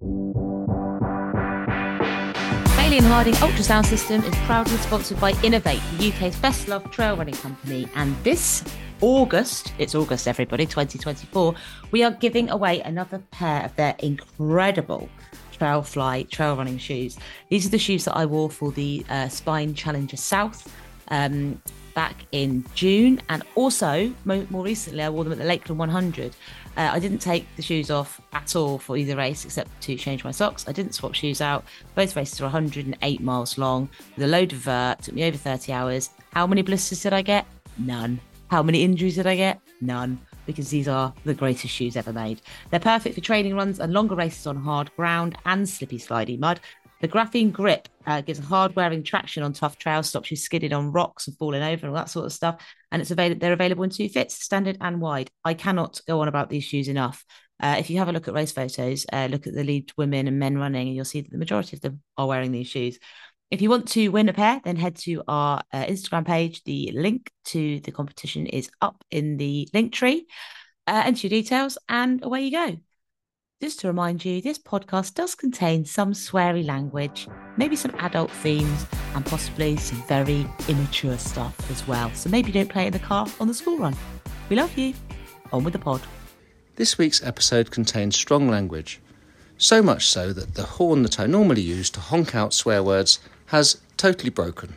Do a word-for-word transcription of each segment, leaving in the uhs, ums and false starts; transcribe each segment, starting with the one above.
Bailey and Harding Ultrasound System is proudly sponsored by Innovate, the U K's best loved trail running company. And this August, it's August everybody, twenty twenty-four, we are giving away another pair of their incredible Trailfly trail running shoes. These are the shoes that I wore for the uh, Spine Challenger South um, back in June. And also, mo- more recently, I wore them at the Lakeland one hundred. Uh, I didn't take the shoes off at all for either race except to change my socks. I didn't swap shoes out. Both races are one hundred eight miles long with a load of vert. Took me over thirty hours. How many blisters did I get? None. How many injuries did I get? None. Because these are the greatest shoes ever made. They're perfect for training runs and longer races on hard ground and slippy slidey mud. The graphene grip uh, gives hard-wearing traction on tough trails, stops you skidding on rocks and falling over and all that sort of stuff. And it's available; they're available in two fits, standard and wide. I cannot go on about these shoes enough. Uh, if you have a look at race photos, uh, look at the lead women and men running, and you'll see that the majority of them are wearing these shoes. If you want to win a pair, then head to our uh, Instagram page. The link to the competition is up in the link tree. Uh, enter your details, and away you go. Just to remind you, this podcast does contain some sweary language, maybe some adult themes, and possibly some very immature stuff as well. So maybe don't play it in the car on the school run. We love you. On with the pod. This week's episode contains strong language, so much so that the horn that I normally use to honk out swear words has totally broken.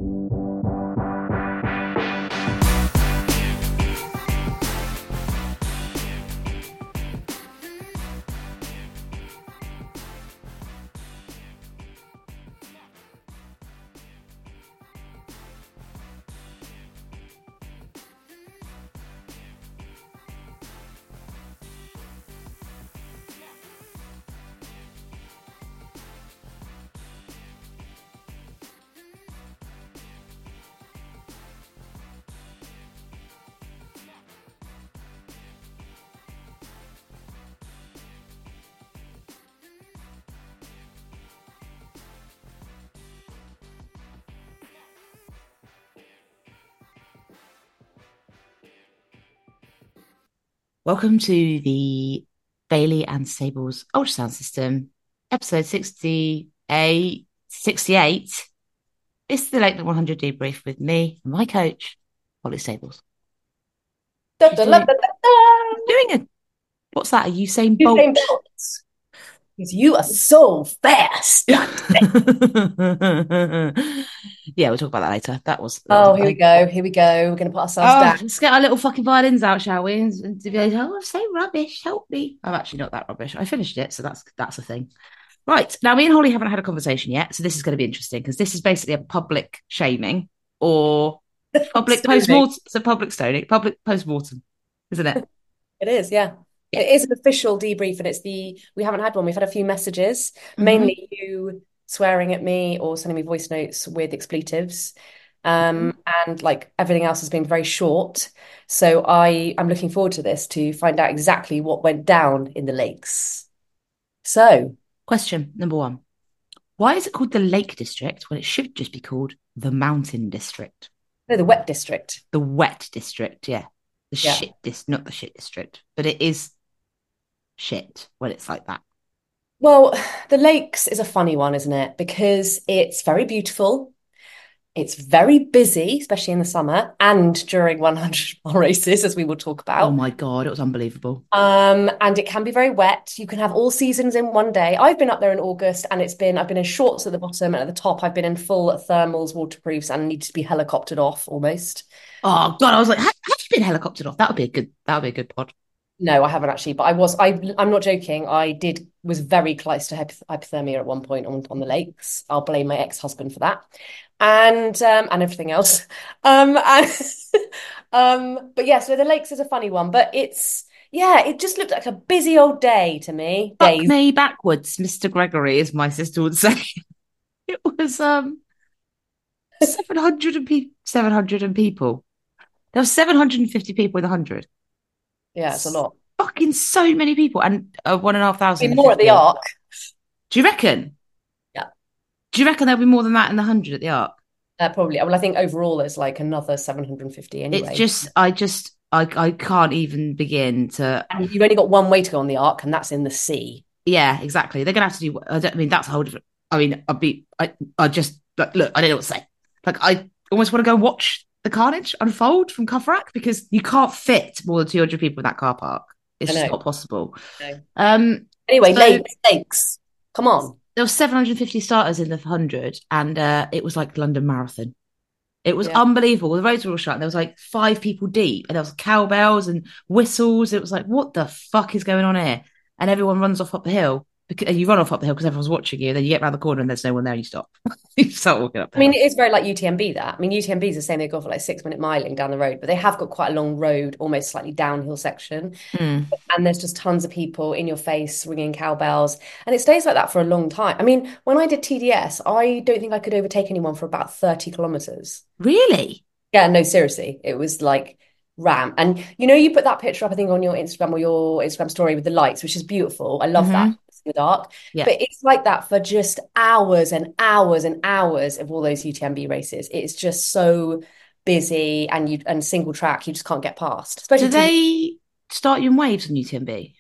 Welcome to the Bailey and Stables Ultrasound System, episode sixty-eight. sixty-eight. It's the Lakeland one hundred debrief with me and my coach, Holly Stables. Da, da, doing, da, da, da. doing a, what's that, a Usain Usain Bolt? Bolt. Because you are so fast. Yeah, we'll talk about that later. That was. That Oh, was here we go. Here we go. We're going to put ourselves Oh, down. let's get our little fucking violins out, shall we? And, and to be like, oh, I'm so rubbish. Help me. I'm actually not that rubbish. I finished it, so that's that's a thing. Right. Now, me and Holly haven't had a conversation yet, so this is going to be interesting because this is basically a public shaming or public post-mortem. It's a public stoning, public post-mortem, isn't it? It is, yeah. Yeah. It is an official debrief, and it's the, we haven't had one. We've had a few messages, Mhm. mainly you swearing at me or sending me voice notes with expletives. Um, and like everything else has been very short. So I am looking forward to this to find out exactly what went down in the lakes. So, Question number one. Why is it called the Lake District when it should just be called the Mountain District? no, the wet district. The Wet District, yeah. The Yeah. shit dis not the shit district, but it is shit when it's like that. Well, the lakes is a funny one, isn't it? Because it's very beautiful. It's very busy, especially in the summer and during one hundred mile races, as we will talk Oh about. my God, it was unbelievable. Um, and it can be very wet. You can have all seasons in one day. I've been up there in August, and it's been, I've been in shorts at the bottom, and at the top, I've been in full thermals, waterproofs, and need to be helicoptered off almost. Oh God, I was like, have, have you been helicoptered off? That would be a good, that would be a good pod. No, I haven't actually, but I was, I, I'm not joking. I did, was very close to hypoth- hypothermia at one point on, on the lakes. I'll blame my ex-husband for that. And, um, and everything else. Um, and, um, but yeah, so the lakes is a funny one, but it's, yeah, it just looked like a busy old day to me. Fuck Days. me backwards, Mister Gregory, as my sister would say. It was um seven hundred and pe- seven hundred and people. There were seven hundred fifty people in the hundred. Yeah, it's a lot. Fucking so many people, and uh, one and a half I thousand. mean, more at the fifty. Arc. Do you reckon? Yeah. Do you reckon there'll be more than that in the hundred at the Arc? Uh, probably. Well, I think overall there's like another seven hundred fifty anyway. It's just, I just, I, I can't even begin to. And you've only got one way to go on the Arc, and that's in the sea. Yeah, exactly. They're gonna have to do. I, don't, I mean, that's a whole different. I mean, I'd be. I. I just like look. I don't know what to say. Like, I almost want to go watch the carnage unfold from Coverack because you can't fit more than two hundred people in that car park. It's I just know. not possible. I know. Um. Anyway, So lakes, lakes. Come on. there were seven hundred fifty starters in the hundred, and uh, it was like London Marathon. It was Yeah. unbelievable. The roads were all shut. And there was like five people deep, and there was cowbells and whistles. It was like, what the fuck is going on here? And everyone runs off up the hill. Because, and you run off up the hill because everyone's watching you. Then you get around the corner and there's no one there, and you stop. You start walking up the I mean, hill. it is very like U T M B that. I mean, U T M B is the same. They go for like six minute miling down the road, but they have got quite a long road, almost slightly downhill section. Mm. And there's just tons of people in your face ringing cowbells. And it stays like that for a long time. I mean, when I did T D S, I don't think I could overtake anyone for about thirty kilometers. Really? Yeah, no, seriously. It was like ram. And you know, you put that picture up, I think, on your Instagram or your Instagram story with the lights, which is beautiful. I love that Mm-hmm. in the dark. Yeah. But it's like that for just hours and hours and hours of all those U T M B races. It's just so busy and you and single track, you just can't get past, Do especially T V. they start you in waves on U T M B?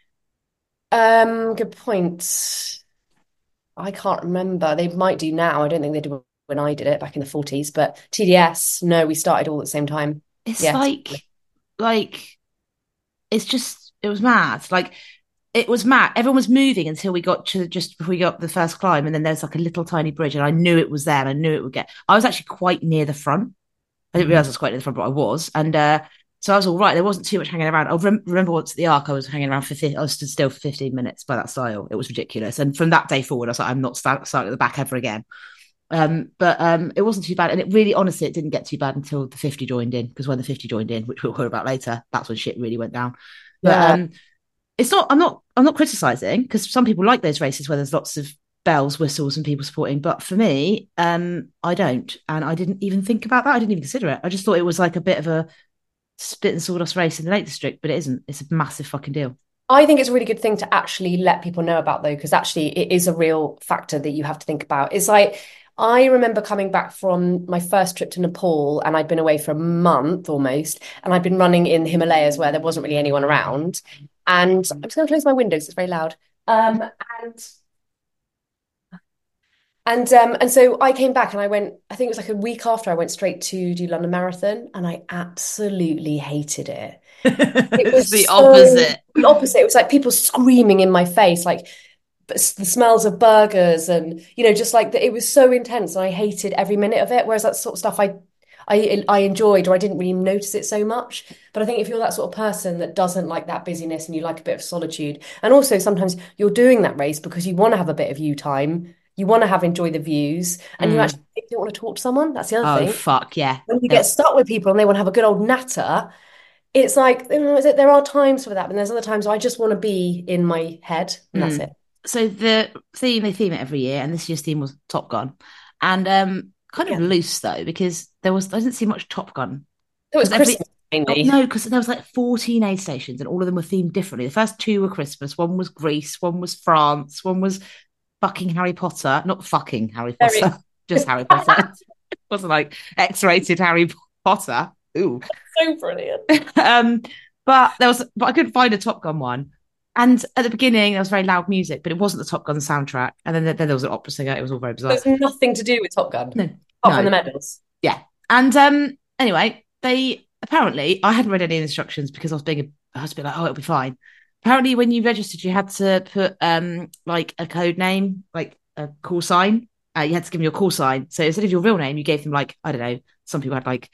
Um, good point. I can't remember. They might do now. I don't think they did when I did it back in the forties, but T D S, no, we started all at the same time. It's Yeah. like, like, it's just, it was mad. Like, it was mad. Everyone was moving until we got to just before we got up the first climb. And then there's like a little tiny bridge, and I knew it was there. And I knew it would get, I was actually quite near the front. I didn't realize I was quite near the front, but I was. And uh, so I was all right. There wasn't too much hanging around. I rem- remember once at the Arc, I was hanging around for, fi- I was stood still for fifteen minutes by that style. It was ridiculous. And from that day forward, I was like, I'm not start- starting at the back ever again. Um, but um, it wasn't too bad. And it really, honestly, it didn't get too bad until the fifty joined in. Because when the fifty joined in, which we'll hear about later, that's when shit really went down. But Yeah. um, it's not, I'm not, I'm not criticizing because some people like those races where there's lots of bells, whistles, and people supporting. But for me, um, I don't. And I didn't even think about that. I didn't even consider it. I just thought it was like a bit of a spit and sawdust race in the Lake District, but it isn't. It's a massive fucking deal. I think it's a really good thing to actually let people know about though, because actually it is a real factor that you have to think about. It's like I remember coming back from my first trip to Nepal and I'd been away for a month almost, and I'd been running in the Himalayas where there wasn't really anyone around. And I'm just going to close my windows, it's very loud. Um, and and um, and so I came back and I went, I think it was like a week after I went straight to do London Marathon, and I absolutely hated it. It It's was the so opposite. the opposite. It was like people screaming in my face, like the smells of burgers, and you know, just like that. It was so intense, and I hated every minute of it. Whereas that sort of stuff, I, I, I enjoyed, or I didn't really notice it so much. But I think if you're that sort of person that doesn't like that busyness and you like a bit of solitude, and also sometimes you're doing that race because you want to have a bit of you time, you want to have enjoy the views, and you Mm. actually don't want to talk to someone. That's the other Oh, thing. fuck, yeah. When you There- get stuck with people and they want to have a good old natter, it's like you know, there are times for that, but there's other times I just want to be in my head, and that's Mm. it. So the theme, they theme it every year, and this year's theme was Top Gun. And um, kind of Yeah. loose, though, because there was, I didn't see much Top Gun. It was 'Cause every- Christmas Oh, mainly. no, because there was like fourteen aid stations and all of them were themed differently. The first two were Christmas, one was Greece, one was France, one was fucking Harry Potter. Not fucking Harry Very- Potter, just Harry Potter. It wasn't like X-rated Harry Potter. Ooh. So brilliant. um, but there was, but I couldn't find a Top Gun one. And at the beginning, there was very loud music, but it wasn't the Top Gun soundtrack. And then, then there was an opera singer. It was all very bizarre. There's nothing to do with Top Gun No, apart from no. the medals. Yeah. And um, anyway, they apparently, I hadn't read any instructions because I was being, a, I was a bit like, oh, it'll be fine. Apparently, when you registered, you had to put um like a code name, like a call sign. Uh, you had to give them your call sign. So instead of your real name, you gave them like, I don't know, some people had like,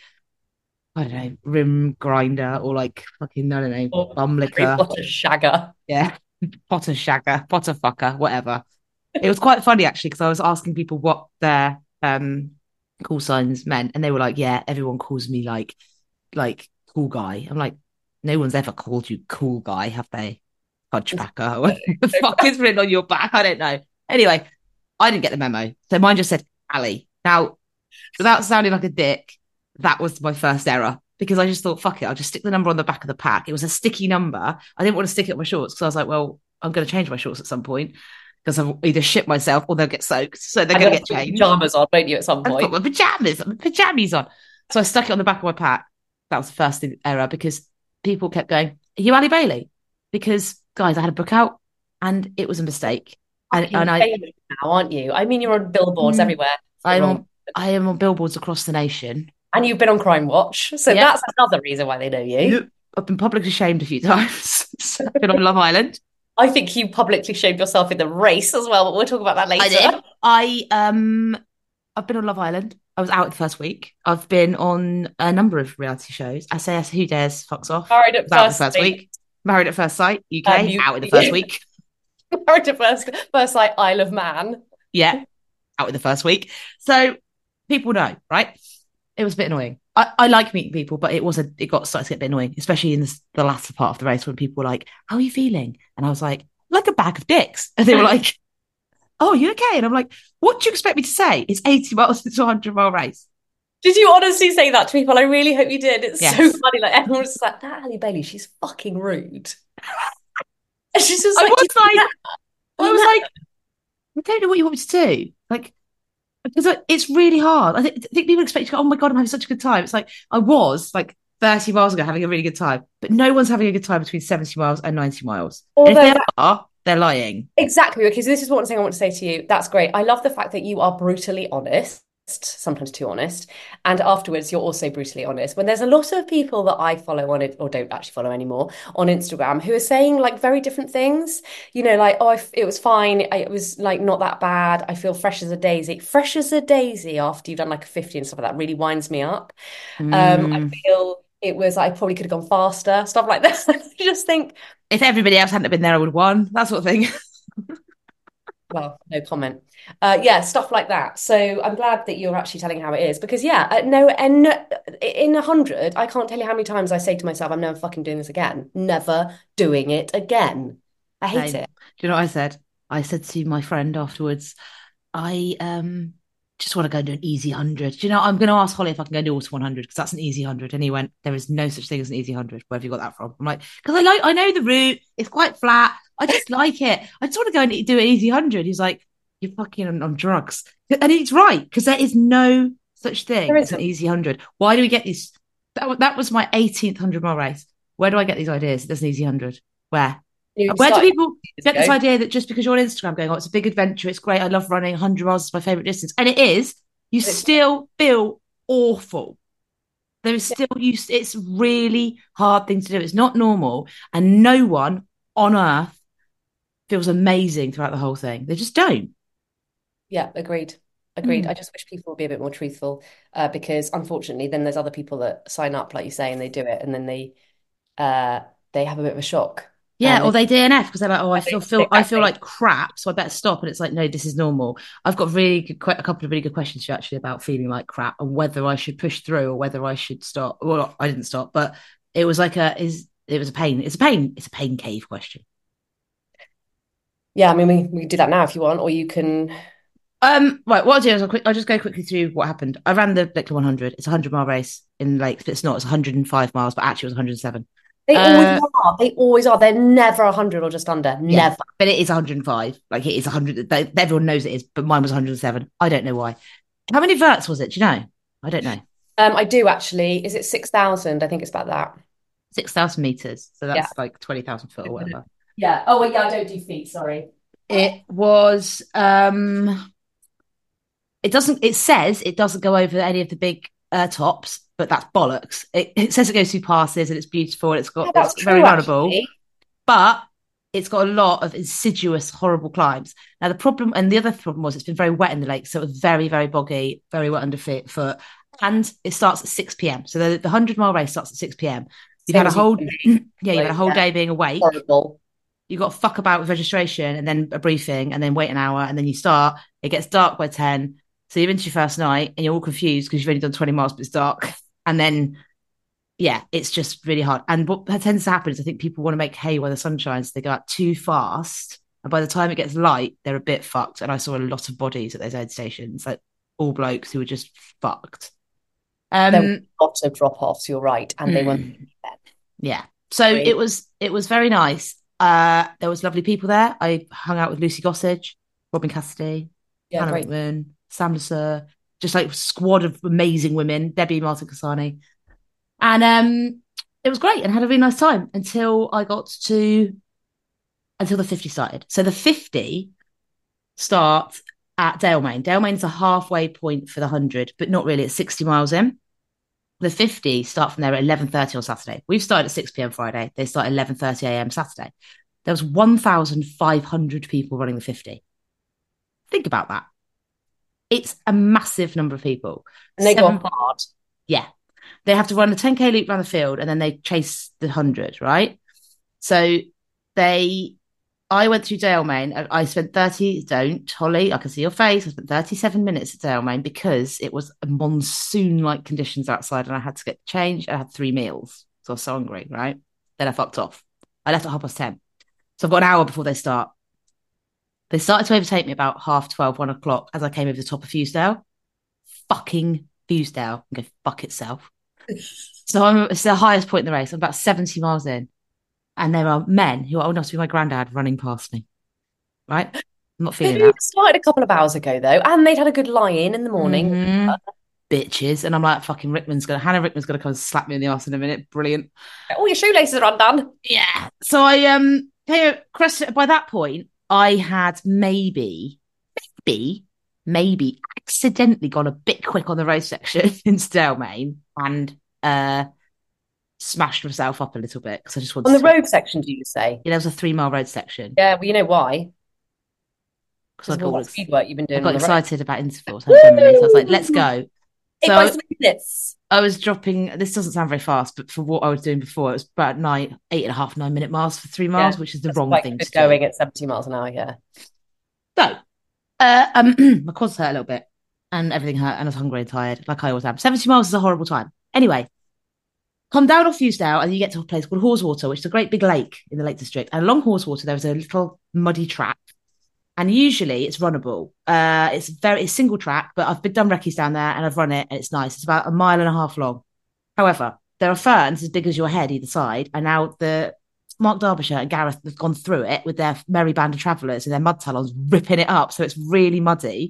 I don't know, rim grinder or like fucking, I don't know, Or bum Harry licker. Potter shagger. Yeah. Potter shagger, Potter fucker, whatever. It was quite funny actually, because I was asking people what their um call signs meant, and they were like, yeah, everyone calls me like like cool guy. I'm like, no one's ever called you cool guy, have they? Fudgepacker. What the fuck is written on your back? I don't know. Anyway, I didn't get the memo. So mine just said Ali. Now, without sounding like a dick, that was my first error because I just thought, fuck it, I'll just stick the number on the back of the pack. It was a sticky number. I didn't want to stick it on my shorts because I was like, well, I'm going to change my shorts at some point because I'll either shit myself or they'll get soaked. So they're going to get changed. Pajamas on, won't you, at some I've point? got my pajamas, my pajamas on. So I stuck it on the back of my pack. That was the first error because people kept going, are you Ali Bailey? Because, guys, I had a book out. and it was a mistake. And Fucking and I famous now, aren't you? I mean, you're on billboards mm, everywhere. I'm Wrong. on I am on billboards across the nation. And you've been on Crime Watch, so Yep. that's another reason why they know you. Yep. I've been publicly shamed a few times. I've been on Love Island. I think you publicly shamed yourself in the race as well, but we'll talk about that later. I did. I um I've been on Love Island. I was out the first week. I've been on a number of reality shows. S A S Who Dares Fucks Off. Married at Was out the first first sight. week. Married at First Sight, U K, Um, you- out in the first yeah. week. Married at first first sight, Isle of Man. Yeah, out in the first week. So people know, right? It was a bit annoying. I, I like meeting people, but it was a it got started to get a bit annoying, especially in this, the latter part of the race when people were like, "How are you feeling?" And I was like, "Like a bag of dicks," and they were like, "Oh, you okay?" And I'm like, "What do you expect me to say? It's eighty miles into a hundred mile race." Did you honestly say that to people? I really hope you did. It's Yes. so funny. Like everyone was just like, that Halle Bailey, she's fucking rude. And she's just I like, was "Do you like, know?" I was like, I don't know what you want me to do. Like, because it's really hard. I think, I think people expect you to go, oh my God, I'm having such a good time. It's like, I was like thirty miles ago having a really good time, but no one's having a good time between seventy miles and ninety miles. And if Although they are, they're lying. Exactly. Okay, so this is one thing I want to say to you. That's great. I love the fact that you are brutally honest, sometimes too honest, and afterwards you're also brutally honest. When there's a lot of people that I follow on it or don't actually follow anymore on Instagram who are saying like very different things, you know, like, oh, I f- it was fine. I, it was like not that bad. I feel fresh as a daisy. Fresh as a daisy after you've done like a fifty and stuff like that really winds me up. Um, I Mm. feel it was, I probably could have gone faster, stuff like that. I just think, If everybody else hadn't been there, I would have won. That sort of thing. well, no comment. Uh, yeah, stuff like that. So I'm glad that you're actually telling how it is because yeah, uh, no, and in a hundred, I can't tell you how many times I say to myself, I'm never fucking doing this again. Never doing it again. I hate Same. it. Do you know what I said? I said to my friend afterwards, I um just want to go and do an easy hundred. Do you know, I'm going to ask Holly if I can go and do auto one hundred because that's an easy hundred. And he went, there is no such thing as an easy hundred. Where have you got that from? I'm like, because I like, I know the route. It's quite flat. I just like it. I just want to go and do an easy hundred. He's like, you're fucking on, on drugs. And he's right, because there is no such thing There as an isn't. easy hundred. Why do we get these? That, wa- that was my eighteenth hundred mile race. Where do I get these ideas? There's an easy hundred. Where? You Where do started people years get this ago. idea that just because you're on Instagram going, oh, it's a big adventure, it's great, I love running, one hundred miles is my favorite distance, and it is, you But it's- still feel awful. There is still you. It's a really hard thing to do. It's not normal, and no one on earth feels amazing throughout the whole thing. They just don't. Yeah, agreed. Agreed. Mm. I just wish people would be a bit more truthful uh, because unfortunately, then there's other people that sign up, like you say, and they do it, and then they uh, they have a bit of a shock. Yeah, And or they, they D N F because they're like, oh, I feel feel I feel exactly. like crap, so I better stop. And it's like, no, this is normal. I've got really good, que- a couple of really good questions for you actually about feeling like crap and whether I should push through or whether I should stop. Well, I didn't stop, but it was like a is it was a pain. It's a pain. It's a pain cave question. Yeah, I mean, we, we can do that now if you want, or you can. Um, right, what I'll do is I'll, quick, I'll just go quickly through what happened. I ran the Leclerc one hundred. It's a hundred mile race in Lakes, but it's not. It's one hundred five miles, but actually it was one hundred seven. They Uh, always are. They always are. They're never a hundred or just under. Yeah, Never. but it is one hundred five. Like it is one hundred. They, everyone knows it is, but mine was one hundred seven. I don't know why. How many verts was it? Do you know? I don't know. Um, I do actually. Is it six thousand? I think it's about that. six thousand meters. So that's Yeah. like twenty thousand foot or whatever. Yeah. Oh, wait, yeah, I don't do feet. Sorry. It was, um, it doesn't, it says it doesn't go over any of the big uh, tops, but that's bollocks. It, it says it goes through passes and it's beautiful and it's got, Yeah, that's it's very true, runnable, actually. but it's got a lot of insidious, horrible climbs. Now, the problem, and the other problem was it's been very wet in the lake. So it was very, very boggy, very wet underfoot. Foot, and it starts at six p.m. So the, the one hundred mile race starts at six p.m. You've Same had a as you whole, can yeah, you've had a whole Yeah. day being awake. Horrible. You got to fuck about with registration and then a briefing and then wait an hour and then you start. It gets dark by ten. So you're into your first night and you're all confused because you've only done twenty miles, but it's dark. And then, yeah, it's just really hard. And what tends to happen is I think people want to make hay while the sun shines. They go out too fast. And by the time it gets light, they're a bit fucked. And I saw a lot of bodies at those aid stations, like all blokes who were just fucked. Um, There were a lot of drop-offs, you're right. And they were mm, yeah. So Great. it was it was very nice. Uh, there was lovely people there. I hung out with Lucy Gossage, Robin Cassidy, yeah, Hannah great. McMahon, Sam Lasser, just like a squad of amazing women, Debbie Martin Kasani. And um, it was great and had a really nice time until I got to until the fifty started. So the fifty start at Dalemain. Dalemain's a halfway point for the one hundred, but not really. It's sixty miles in. The fifty start from there at eleven thirty on Saturday. We've started at six p.m. Friday. They start at eleven thirty a.m. Saturday. There was one thousand five hundred people running the fifty. Think about that. It's a massive number of people. And they Seven, go hard. Yeah. They have to run the ten K loop around the field and then they chase the one hundred, right? So they, I went through Dalemain. I spent thirty, don't, Holly, I can see your face. I spent thirty-seven minutes at Dalemain because it was monsoon-like conditions outside and I had to get changed. I had three meals. So I was so hungry, right? Then I fucked off. I left at half past ten. So I've got an hour before they start. They started to overtake me about half twelve, one o'clock as I came over the top of Fusedale. Fucking Fusedale. And go fuck itself. So I'm, it's the highest point in the race. I'm about seventy miles in. And there are men who are old enough to be my granddad running past me. Right? I'm not feeling They that. started a couple of hours ago, though, and they'd had a good lie-in in the morning. Mm-hmm. Bitches. And I'm like, fucking Rickman's going to, Hannah Rickman's going to come and slap me in the arse in a minute. Brilliant. All your shoelaces are undone. Yeah. So I, um, by that point, I had maybe, maybe, maybe accidentally gone a bit quick on the road section in Dalemain and uh, smashed myself up a little bit because I just wanted on the to... road section. Do you say? Yeah, there was a three mile road section. Yeah, well, you know why? Because I all got, that speed work you've been doing. I got on the excited about intervals. I, so I was like, let's go. Eight So by three minutes. I was dropping, this doesn't sound very fast, but for what I was doing before, it was about nine, eight and a half, nine minute miles for three miles, Yeah, which is the that's wrong quite thing good to going do. at seventy miles an hour, yeah. So, uh, um, my quads hurt a little bit and everything hurt and I was hungry and tired, like I always am. seventy miles is a horrible time. Anyway, come down off Fusedale and you get to a place called Haweswater, which is a great big lake in the Lake District. And along Haweswater, there was a little muddy track. And usually it's runnable. Uh, it's very it's single track, but I've been done recce's down there and I've run it and it's nice. It's about a mile and a half long. However, there are ferns as big as your head either side. And now the Mark Derbyshire and Gareth have gone through it with their merry band of travellers and their mud talons ripping it up. So it's really muddy.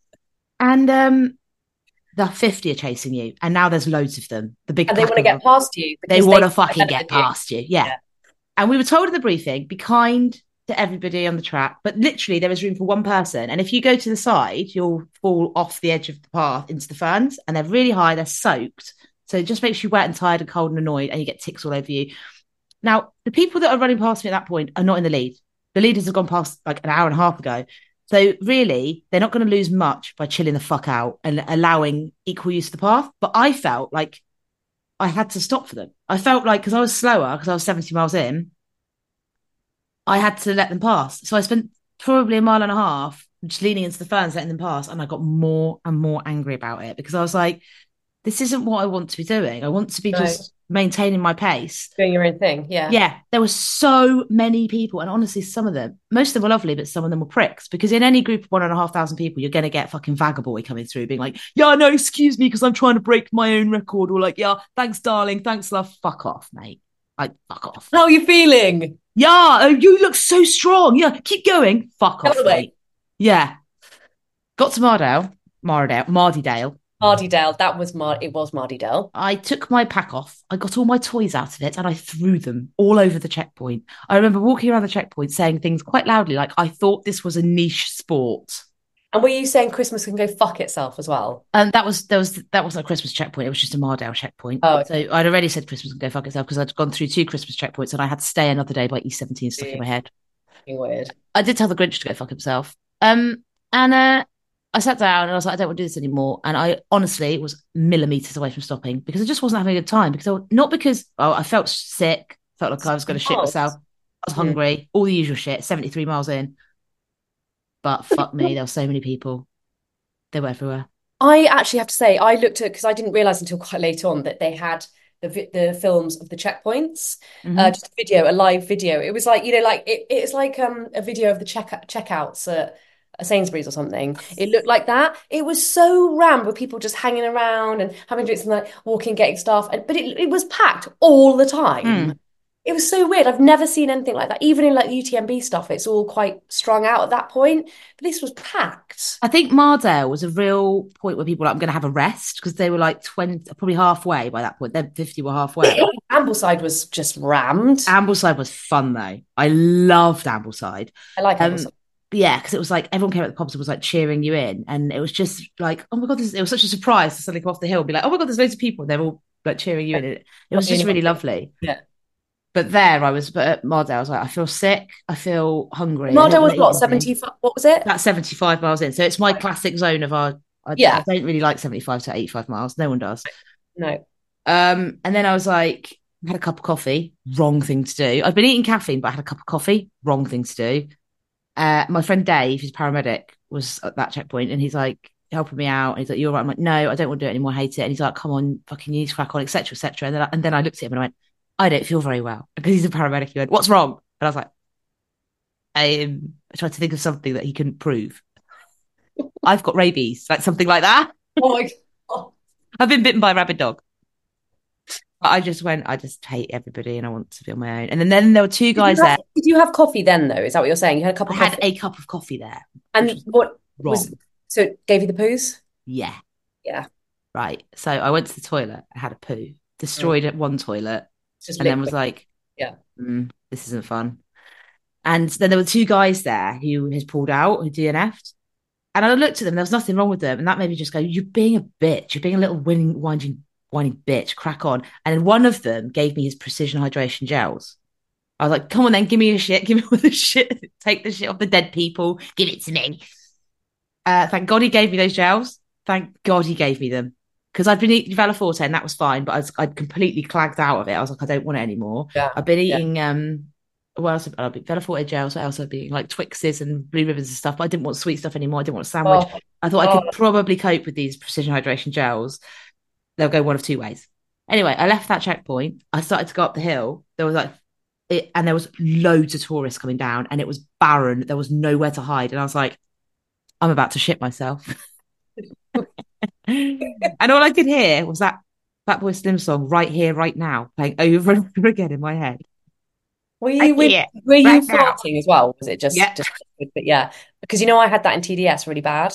And um, the fifty are chasing you. And now there's loads of them. The big And they want to get past you. They want to fucking get you. past you. Yeah. yeah. And we were told in the briefing, be kind to everybody on the track, but literally there is room for one person. And if you go to the side, you'll fall off the edge of the path into the ferns and they're really high, they're soaked. So it just makes you wet and tired and cold and annoyed and you get ticks all over you. Now, the people that are running past me at that point are not in the lead. The leaders have gone past like an hour and a half ago. So really, they're not going to lose much by chilling the fuck out and allowing equal use of the path. But I felt like I had to stop for them. I felt like, because I was slower, because I was seventy miles in, I had to let them pass. So I spent probably a mile and a half just leaning into the ferns, letting them pass. And I got more and more angry about it because I was like, this isn't what I want to be doing. I want to be no. just maintaining my pace. Doing your own thing. Yeah. Yeah. There were so many people. And honestly, some of them, most of them were lovely, but some of them were pricks. Because in any group of one and a half thousand people, you're going to get fucking vagabond coming through being like, yeah, no, excuse me, because I'm trying to break my own record. Or like, yeah, thanks, darling. Thanks, love. Fuck off, mate. Like, fuck off. How are you feeling? Yeah, oh, you look so strong. Yeah, keep going. Fuck off, mate. Yeah. Got to Mardale, Mardale, Mardydale. Mardydale, that was Mar. It was Mardydale. I took my pack off. I got all my toys out of it and I threw them all over the checkpoint. I remember walking around the checkpoint saying things quite loudly, like I thought this was a niche sport. And were you saying Christmas can go fuck itself as well? And that was there was that wasn't a Christmas checkpoint. It was just a Mardale checkpoint. Oh, okay. So I'd already said Christmas can go fuck itself because I'd gone through two Christmas checkpoints and I had to stay another day by E seventeen stuck yeah. in my head. Weird. I did tell the Grinch to go fuck himself. Um, and uh, I sat down and I was like, I don't want to do this anymore. And I honestly was millimeters away from stopping because I just wasn't having a good time. Because I, not because oh, I felt sick, felt like I was going to shit myself. I was hungry, yeah. all the usual shit. seventy-three miles in, but fuck me, there were so many people. They were everywhere. I actually have to say, I looked at, because I didn't realise until quite late on that they had the the films of the checkpoints, mm-hmm. uh, just a video, a live video. It was like, you know, like it, it's like um a video of the check checkouts at a Sainsbury's or something. It looked like that. It was so rammed with people just hanging around and having drinks and like walking, getting stuff. And, but it, it was packed all the time. Mm. It was so weird. I've never seen anything like that. Even in like U T M B stuff, it's all quite strung out at that point. But this was packed. I think Mardale was a real point where people were like, I'm going to have a rest because they were like twenty, probably halfway by that point. Then fifty were halfway. And Ambleside was just rammed. Ambleside was fun though. I loved Ambleside. I like Um, Ambleside. yeah, because it was like everyone came at the pubs and was like cheering you in, and it was just like, oh my god, this is, it was such a surprise to suddenly come off the hill and be like, oh my god, there's loads of people, and they're all like cheering you in. It, it was just really lovely. Yeah. But there I was, but at Mardale, I was like, I feel sick, I feel hungry. Mardale was what, seventy-five? What was it? That's seventy-five miles in. So it's my classic zone of our, I, yeah. I don't really like seventy-five to eighty-five miles. No one does. No. Um, and then I was like, I had a cup of coffee, wrong thing to do. I'd been eating caffeine, but I had a cup of coffee, wrong thing to do. Uh, my friend Dave, who's paramedic, was at that checkpoint, and he's like helping me out. And he's like, "You're right." I'm like, "No, I don't want to do it anymore. I hate it." And he's like, "Come on, fucking you need to crack on, et cetera, et cetera" And then, I, and then I looked at him and I went, "I don't feel very well," because he's a paramedic. He went, "What's wrong?" And I was like, I, um, I tried to think of something that he couldn't prove. I've got rabies, like something like that. Oh my god! I've been bitten by a rabid dog. But I just went, I just hate everybody and I want to be on my own. And then, then there were two guys did have, there. Did you have coffee then, though? Is that what you're saying? You had a cup of I coffee? had a cup of coffee there. And was what wrong. was, so it gave you the poos? Yeah. Yeah. Right. So I went to the toilet, I had a poo, destroyed mm. one toilet, just and liquid. Then was like, yeah, mm, this isn't fun. And then there were two guys there who has pulled out, who D N F'd. And I looked at them, there was nothing wrong with them. And that made me just go, you're being a bitch. You're being a little whining, whining, whining bitch, crack on. And then one of them gave me his precision hydration gels. I was like, come on then, give me your shit. Give me all the shit. Take the shit off the dead people. Give it to me. Uh, thank God he gave me those gels. Thank God he gave me them. Because I'd been eating Veloforte and that was fine, but I was, I'd completely clagged out of it. I was like, I don't want it anymore. Yeah. I've been eating... Yeah. um. What else? I've been Veloforte gels. What else I've been like Twixes and Blue Ribbons and stuff. But I didn't want sweet stuff anymore. I didn't want a sandwich. Oh, I thought oh. I could probably cope with these precision hydration gels. They'll go one of two ways. Anyway, I left that checkpoint. I started to go up the hill. There was like, it, and there was loads of tourists coming down, and it was barren. There was nowhere to hide, and I was like, I'm about to shit myself. And all I could hear was that Fatboy Slim song, "Right Here, Right Now," playing over and over again in my head. Were you, were, were you right farting now. As well? Was it just, yeah. just, but yeah, because you know I had that in T D S really bad.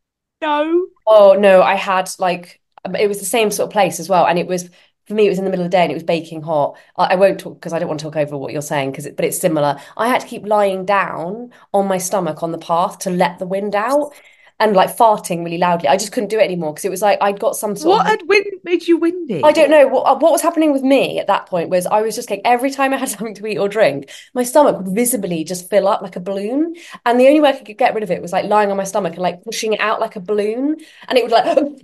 No. Oh no, I had like it was the same sort of place as well, and it was for me. It was in the middle of the day and it was baking hot. I, I won't talk because I don't want to talk over what you're saying, because it, but it's similar. I had to keep lying down on my stomach on the path to let the wind out. And like farting really loudly. I just couldn't do it anymore because it was like I'd got some sort what of... had wind made you windy? I don't know. What, what was happening with me at that point was I was just like, every time I had something to eat or drink, my stomach would visibly just fill up like a balloon. And the only way I could get rid of it was like lying on my stomach and like pushing it out like a balloon. And it would like... and,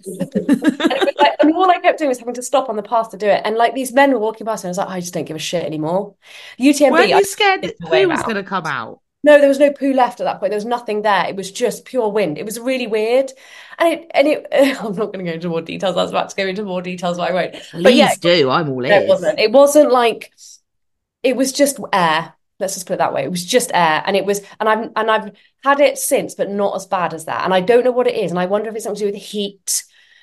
it would like and all I kept doing was having to stop on the path to do it. And like these men were walking past and I was like, I just don't give a shit anymore. U T M B... Were you scared that poo was going to come out? No, there was no poo left at that point. There was nothing there. It was just pure wind. It was really weird. And it, and it, I'm not going to go into more details. I was about to go into more details, but I won't. Please but yeah, do. I'm all in. No, it wasn't. It wasn't like, it was just air. Let's just put it that way. It was just air. And it was, and I've, and I've had it since, but not as bad as that. And I don't know what it is. And I wonder if it's something to do with heat,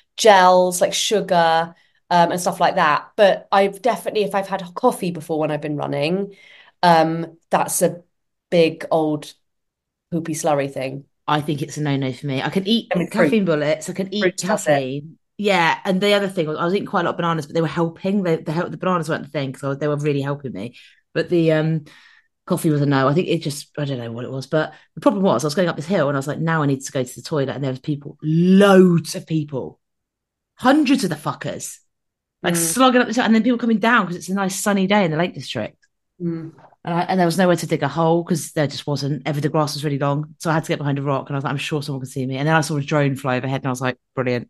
gels, like sugar, um, and stuff like that. But I've definitely, if I've had coffee before when I've been running, um, that's a big old poopy slurry thing. I think it's a no-no for me. I can eat I mean, caffeine bullets. I can eat fruit caffeine. Yeah, and the other thing was I was eating quite a lot of bananas, but they were helping. They, they helped, the bananas weren't the thing, so they were really helping me. But the um, coffee was a no. I think it just, I don't know what it was. But the problem was I was going up this hill and I was like, now I need to go to the toilet. And there was people, loads of people, hundreds of the fuckers, like mm. slogging up the toilet. And then people coming down because it's a nice sunny day in the Lake District. Mm. And, I, and there was nowhere to dig a hole because there just wasn't. Ever the grass was really long, so I had to get behind a rock. And I was like, I'm sure someone can see me. And then I saw a drone fly overhead, and I was like, brilliant.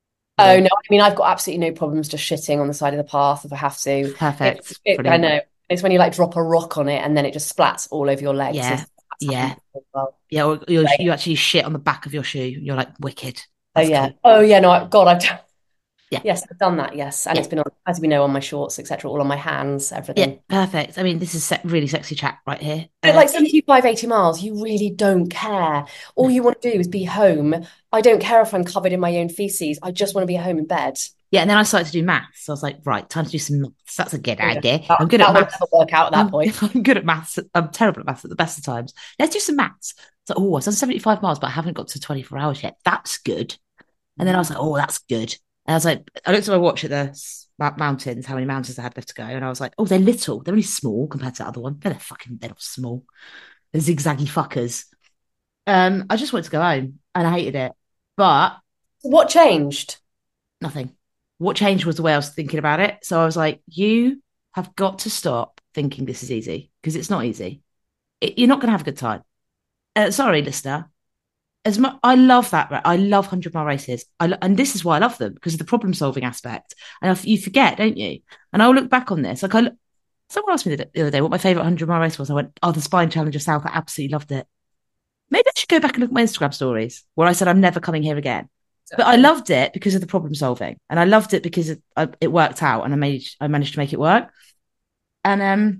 Oh no! I mean, I've got absolutely no problems just shitting on the side of the path if I have to. Perfect. It, it, I know. It's when you like drop a rock on it and then it just splats all over your legs. Yeah, yeah, well. yeah. Or you you actually shit on the back of your shoe. You're like wicked. That's oh yeah. Cool. Oh yeah. No, God, I've done. Yeah. Yes, I've done that. Yes, and yeah. It's been on, as we know, on my shorts, et cetera, all on my hands, everything. Yeah, perfect. I mean, this is se- really sexy chat right here. But uh, like seventy-five, eighty miles, you really don't care. All you want to do is be home. I don't care if I'm covered in my own feces. I just want to be at home in bed. Yeah, and then I started to do maths. So I was like, right, time to do some maths. That's a good yeah. idea. That, I'm good that at maths. That work out at that point. I'm good at maths. I'm terrible at maths at the best of times. Let's do some maths. So, oh, I've done seventy-five miles, but I haven't got to twenty-four hours yet. That's good. And then I was like, oh, that's good. And I was like, I looked at my watch at the s- mou- mountains, how many mountains I had left to go. And I was like, oh, they're little. They're only small compared to the other one. They're fucking, they're not small. They're zigzaggy fuckers. Um, I just wanted to go home and I hated it. But What changed? nothing. What changed was the way I was thinking about it. So I was like, you have got to stop thinking this is easy because it's not easy. It, you're not going to have a good time. Uh, sorry, listener. As much, I love that. I love hundred mile races. I lo- and this is why I love them because of the problem solving aspect. And if you forget, don't you? And I'll look back on this. Like I, lo- someone asked me the, the other day what my favorite hundred mile race was. I went, oh, the Spine Challenger South. I absolutely loved it. Maybe I should go back and look at my Instagram stories where I said I'm never coming here again. But I loved it because of the problem solving, and I loved it because it, I, it worked out, and I made I managed to make it work. And um,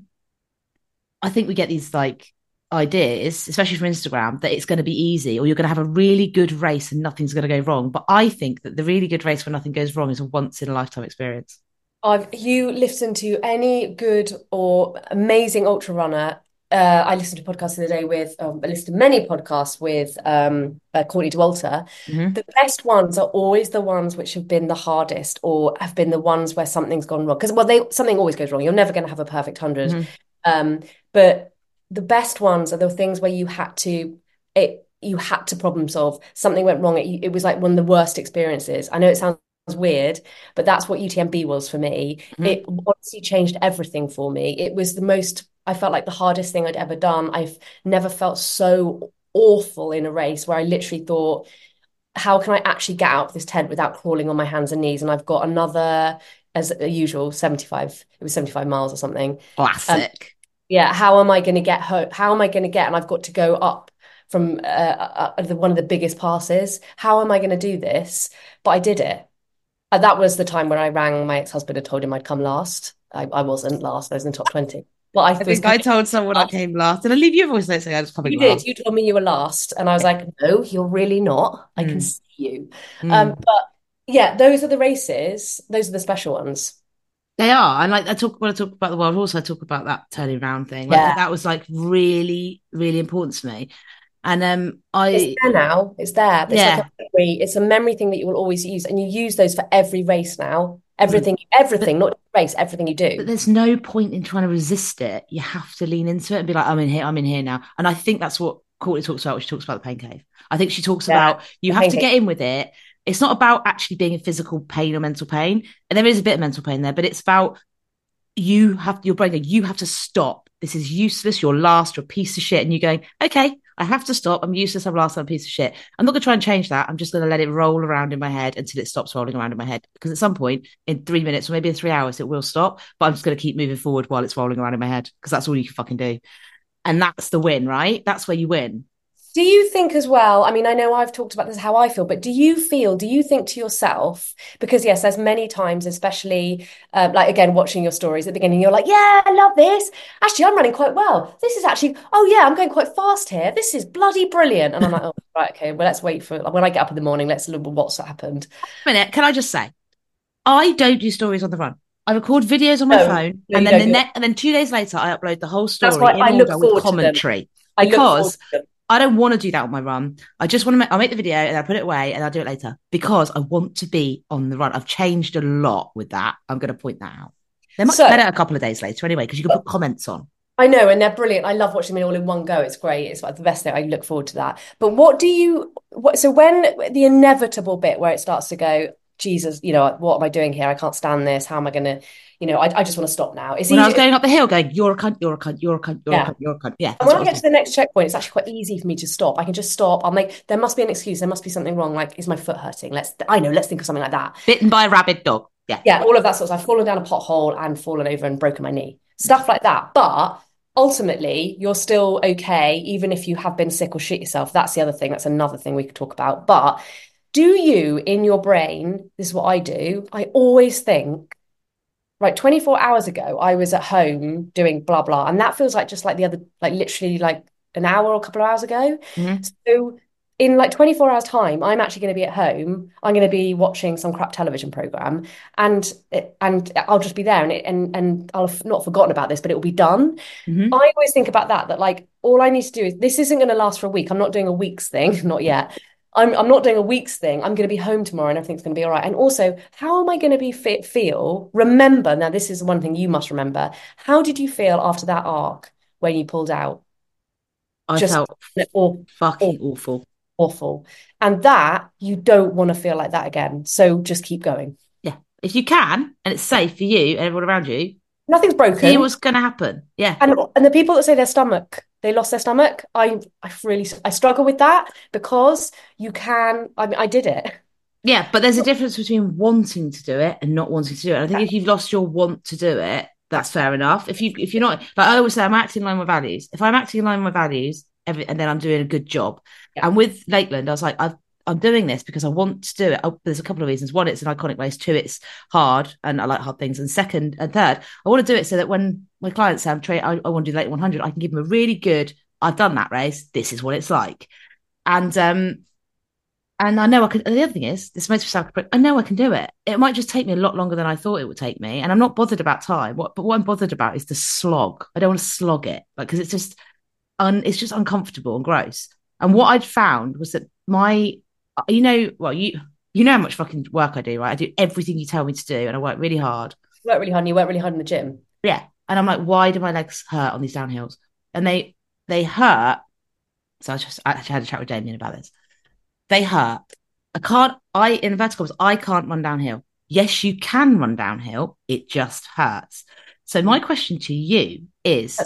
I think we get these like ideas, especially from Instagram, that it's going to be easy or you're going to have a really good race and nothing's going to go wrong. But I think that the really good race where nothing goes wrong is a once in a lifetime experience. I've you listen to any good or amazing ultra runner. Uh, I listened to a podcast the other day with, um, I listened to many podcasts with um, uh, Courtney Dauwalter. Mm-hmm. The best ones are always the ones which have been the hardest or have been the ones where something's gone wrong. Because, well, they something always goes wrong. You're never going to have a perfect hundred. Mm-hmm. Um, but the best ones are the things where you had to, it, you had to problem solve. Something went wrong. It, it was like one of the worst experiences. I know it sounds weird, but that's what U T M B was for me. Mm-hmm. It honestly changed everything for me. It was the most, I felt like the hardest thing I'd ever done. I've never felt so awful in a race where I literally thought, how can I actually get out of this tent without crawling on my hands and knees? And I've got another, as usual, seventy-five, it was seventy-five miles or something. Um, Classic. yeah, how am I going to get home? How am I going to get? And I've got to go up from uh, uh, the, one of the biggest passes. How am I going to do this? But I did it. Uh, that was the time when I rang my ex-husband and told him I'd come last. I, I wasn't last, I was in the top twenty. But I, I was think I told someone I came last. Did I leave you a voice note saying I was coming You last? did. You told me you were last. And I was like, no, you're really not. I can Mm. see you. Um, Mm. but yeah, those are the races. Those are the special ones. They are. And like I talk when I talk about the world horse, I talk about that turning around thing. Like Yeah. that was like really, really important to me. And um It's I there now. It's there. It's like a yeah. memory. It's a memory thing that you will always use. And you use those for every race now. Everything, everything, But not race, everything you but do. there's no point in trying to resist it. You have to lean into it and be like, I'm in here, I'm in here now. And I think that's what Courtney talks about when she talks about the pain cave. I think she talks Yeah. about you The have pain to cave. get in with it. It's not about actually being in physical pain or mental pain. And there is a bit of mental pain there, but it's about you have your brain going, you have to stop. This is useless. You're last, you're a piece of shit. And you're going, okay, I have to stop. I'm useless. I'm last. I'm a piece of shit. I'm not going to try and change that. I'm just going to let it roll around in my head until it stops rolling around in my head. Because at some point in three minutes or maybe in three hours, it will stop. But I'm just going to keep moving forward while it's rolling around in my head because that's all you can fucking do. And that's the win, right? That's where you win. Do you think as well? I mean, I know I've talked about this how I feel, but do you feel, do you think to yourself, because yes, there's many times, especially uh, like again, watching your stories at the beginning, you're like, yeah, I love this. Actually, I'm running quite well. This is actually, oh yeah, I'm going quite fast here. This is bloody brilliant. And I'm like, oh, right, okay, well, let's wait for when I get up in the morning, let's look at what's happened. A minute, can I just say, I don't do stories on the run. I record videos on my No, phone, no, and you then don't the do net, and then two days later, I upload the whole That's story why in I look order with forward to them. commentary I look forward because to them. I don't want to do that on my run. I just want to make, I'll make the video and I'll put it away and I'll do it later because I want to be on the run. I've changed a lot with that. I'm going to point that out. They're much So- better a couple of days later anyway, because you can put comments on. I know, and they're brilliant. I love watching them all in one go. It's great. It's like the best thing. I look forward to that. But what do you, what, so when the inevitable bit where it starts to go, Jesus, you know, what am I doing here? I can't stand this. How am I going to, you know, I, I just want to stop now. It's When I easy. was going up the hill going, you're a cunt, you're a cunt, you're a cunt, you're Yeah. a cunt, you're a cunt. Yeah. And That's when what I I get was to the next checkpoint, it's actually quite easy for me to stop. I can just stop. I'll make, there must be an excuse. There must be something wrong. Like, is my foot hurting? Let's, I know, let's think of something like that. bitten by a rabid dog. Yeah. Yeah, all of that sort of stuff. I've fallen down a pothole and fallen over and broken my knee. Stuff like that. But ultimately, you're still okay, even if you have been sick or shit yourself. That's the other thing. That's another thing we could talk about. But do you, in your brain, this is what I do, I always think, right, twenty-four hours ago, I was at home doing blah, blah. And that feels like just like the other, like literally like an hour or a couple of hours ago. Mm-hmm. So in like twenty-four hours time, I'm actually going to be at home. I'm going to be watching some crap television program and and I'll just be there and it, and and I'll have not forgotten about this, but it will be done. Mm-hmm. I always think about that, that like all I need to do is this isn't going to last for a week. I'm not doing a week's thing, not yet. I'm I'm not doing a week's thing. I'm going to be home tomorrow and everything's going to be all right. And also, how am I going to be fit feel? Remember, now this is one thing you must remember. How did you feel after that arc when you pulled out? I Just felt awful, fucking awful. awful. And that you don't want to feel like that again. So just keep going. Yeah. If you can, and it's safe for you and everyone around you, Nothing's broken. see what's going to happen. Yeah. And and the people that say their stomach, they lost their stomach, I I really I struggle with that because you can. I mean, I did it. Yeah, but there's a difference between wanting to do it and not wanting to do it. And I think if you've lost your want to do it, that's fair enough. If you if you're not, like I always say, I'm acting in line with values. If I'm acting in line with my values, every, and then I'm doing a good job. Yeah. And with Lakeland, I was like, I've, I'm doing this because I want to do it. Oh, there's a couple of reasons. One, it's an iconic race. Two, it's hard, and I like hard things. And second and third, I want to do it so that when my clients say I'm tra- I, I want to do Lake one hundred, I can give them a really good. I've done that race. This is what it's like, and um. And I know I can. The other thing is, this makes me sound. I know I can do it. It might just take me a lot longer than I thought it would take me, and I'm not bothered about time. What, but what I'm bothered about is the slog. I don't want to slog it, like because it's just, un, it's just uncomfortable and gross. And what I'd found was that my, you know, well, you you know how much fucking work I do, right? I do everything you tell me to do, and I work really hard. You work really hard. And you work really hard in the gym. Yeah, and I'm like, why do my legs hurt on these downhills? And they they hurt. So I just I actually had a chat with Damien about this. They hurt. I can't, I, in verticals, I can't run downhill. Yes, you can run downhill. It just hurts. So my question to you is,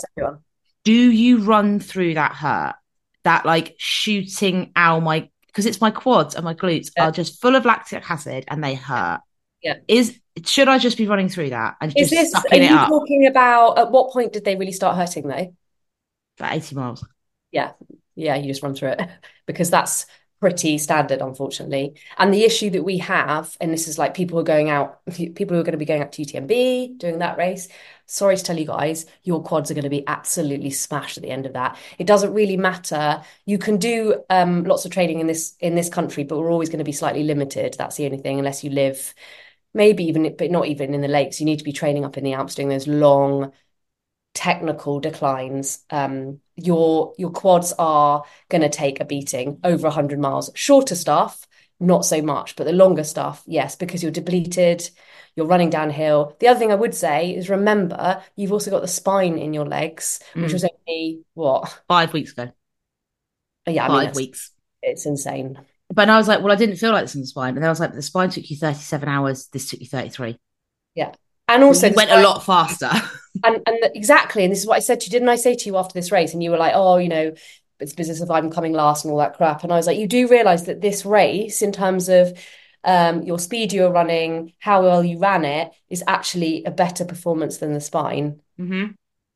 do you run through that hurt? That like shooting out my, because it's my quads and my glutes yeah. are just full of lactic acid and they hurt. Yeah. Is, should I just be running through that and is just this, sucking are it you up? talking about, at what point did they really start hurting though? About eighty miles. Yeah. Yeah. You just run through it because that's pretty standard, unfortunately. And the issue that we have, and this is like people who are going out, people who are going to be going out to U T M B, doing that race. Sorry to tell you guys, your quads are going to be absolutely smashed at the end of that. It doesn't really matter. You can do um, lots of training in this in this country, but we're always going to be slightly limited. That's the only thing, unless you live, maybe even, but not even in the lakes. You need to be training up in the Alps, doing those long technical declines. Um, your your quads are going to take a beating over one hundred miles. Shorter stuff, not so much, but the longer stuff, yes, because you're depleted, you're running downhill. The other thing I would say is remember, you've also got the spine in your legs, mm. which was only, what? Five weeks ago. Yeah, I Five mean, it's, weeks. It's insane. But I was like, well, I didn't feel like this in the spine. And then I was like, the spine took you thirty-seven hours. This took you thirty-three. Yeah. And also, so you went spine, a lot faster. and and the, exactly. And this is what I said to you. Didn't I say to you after this race? And you were like, oh, you know, it's business if I'm coming last and all that crap. And I was like, you do realize that this race, in terms of um, your speed you were running, how well you ran it, is actually a better performance than the spine. Mm-hmm.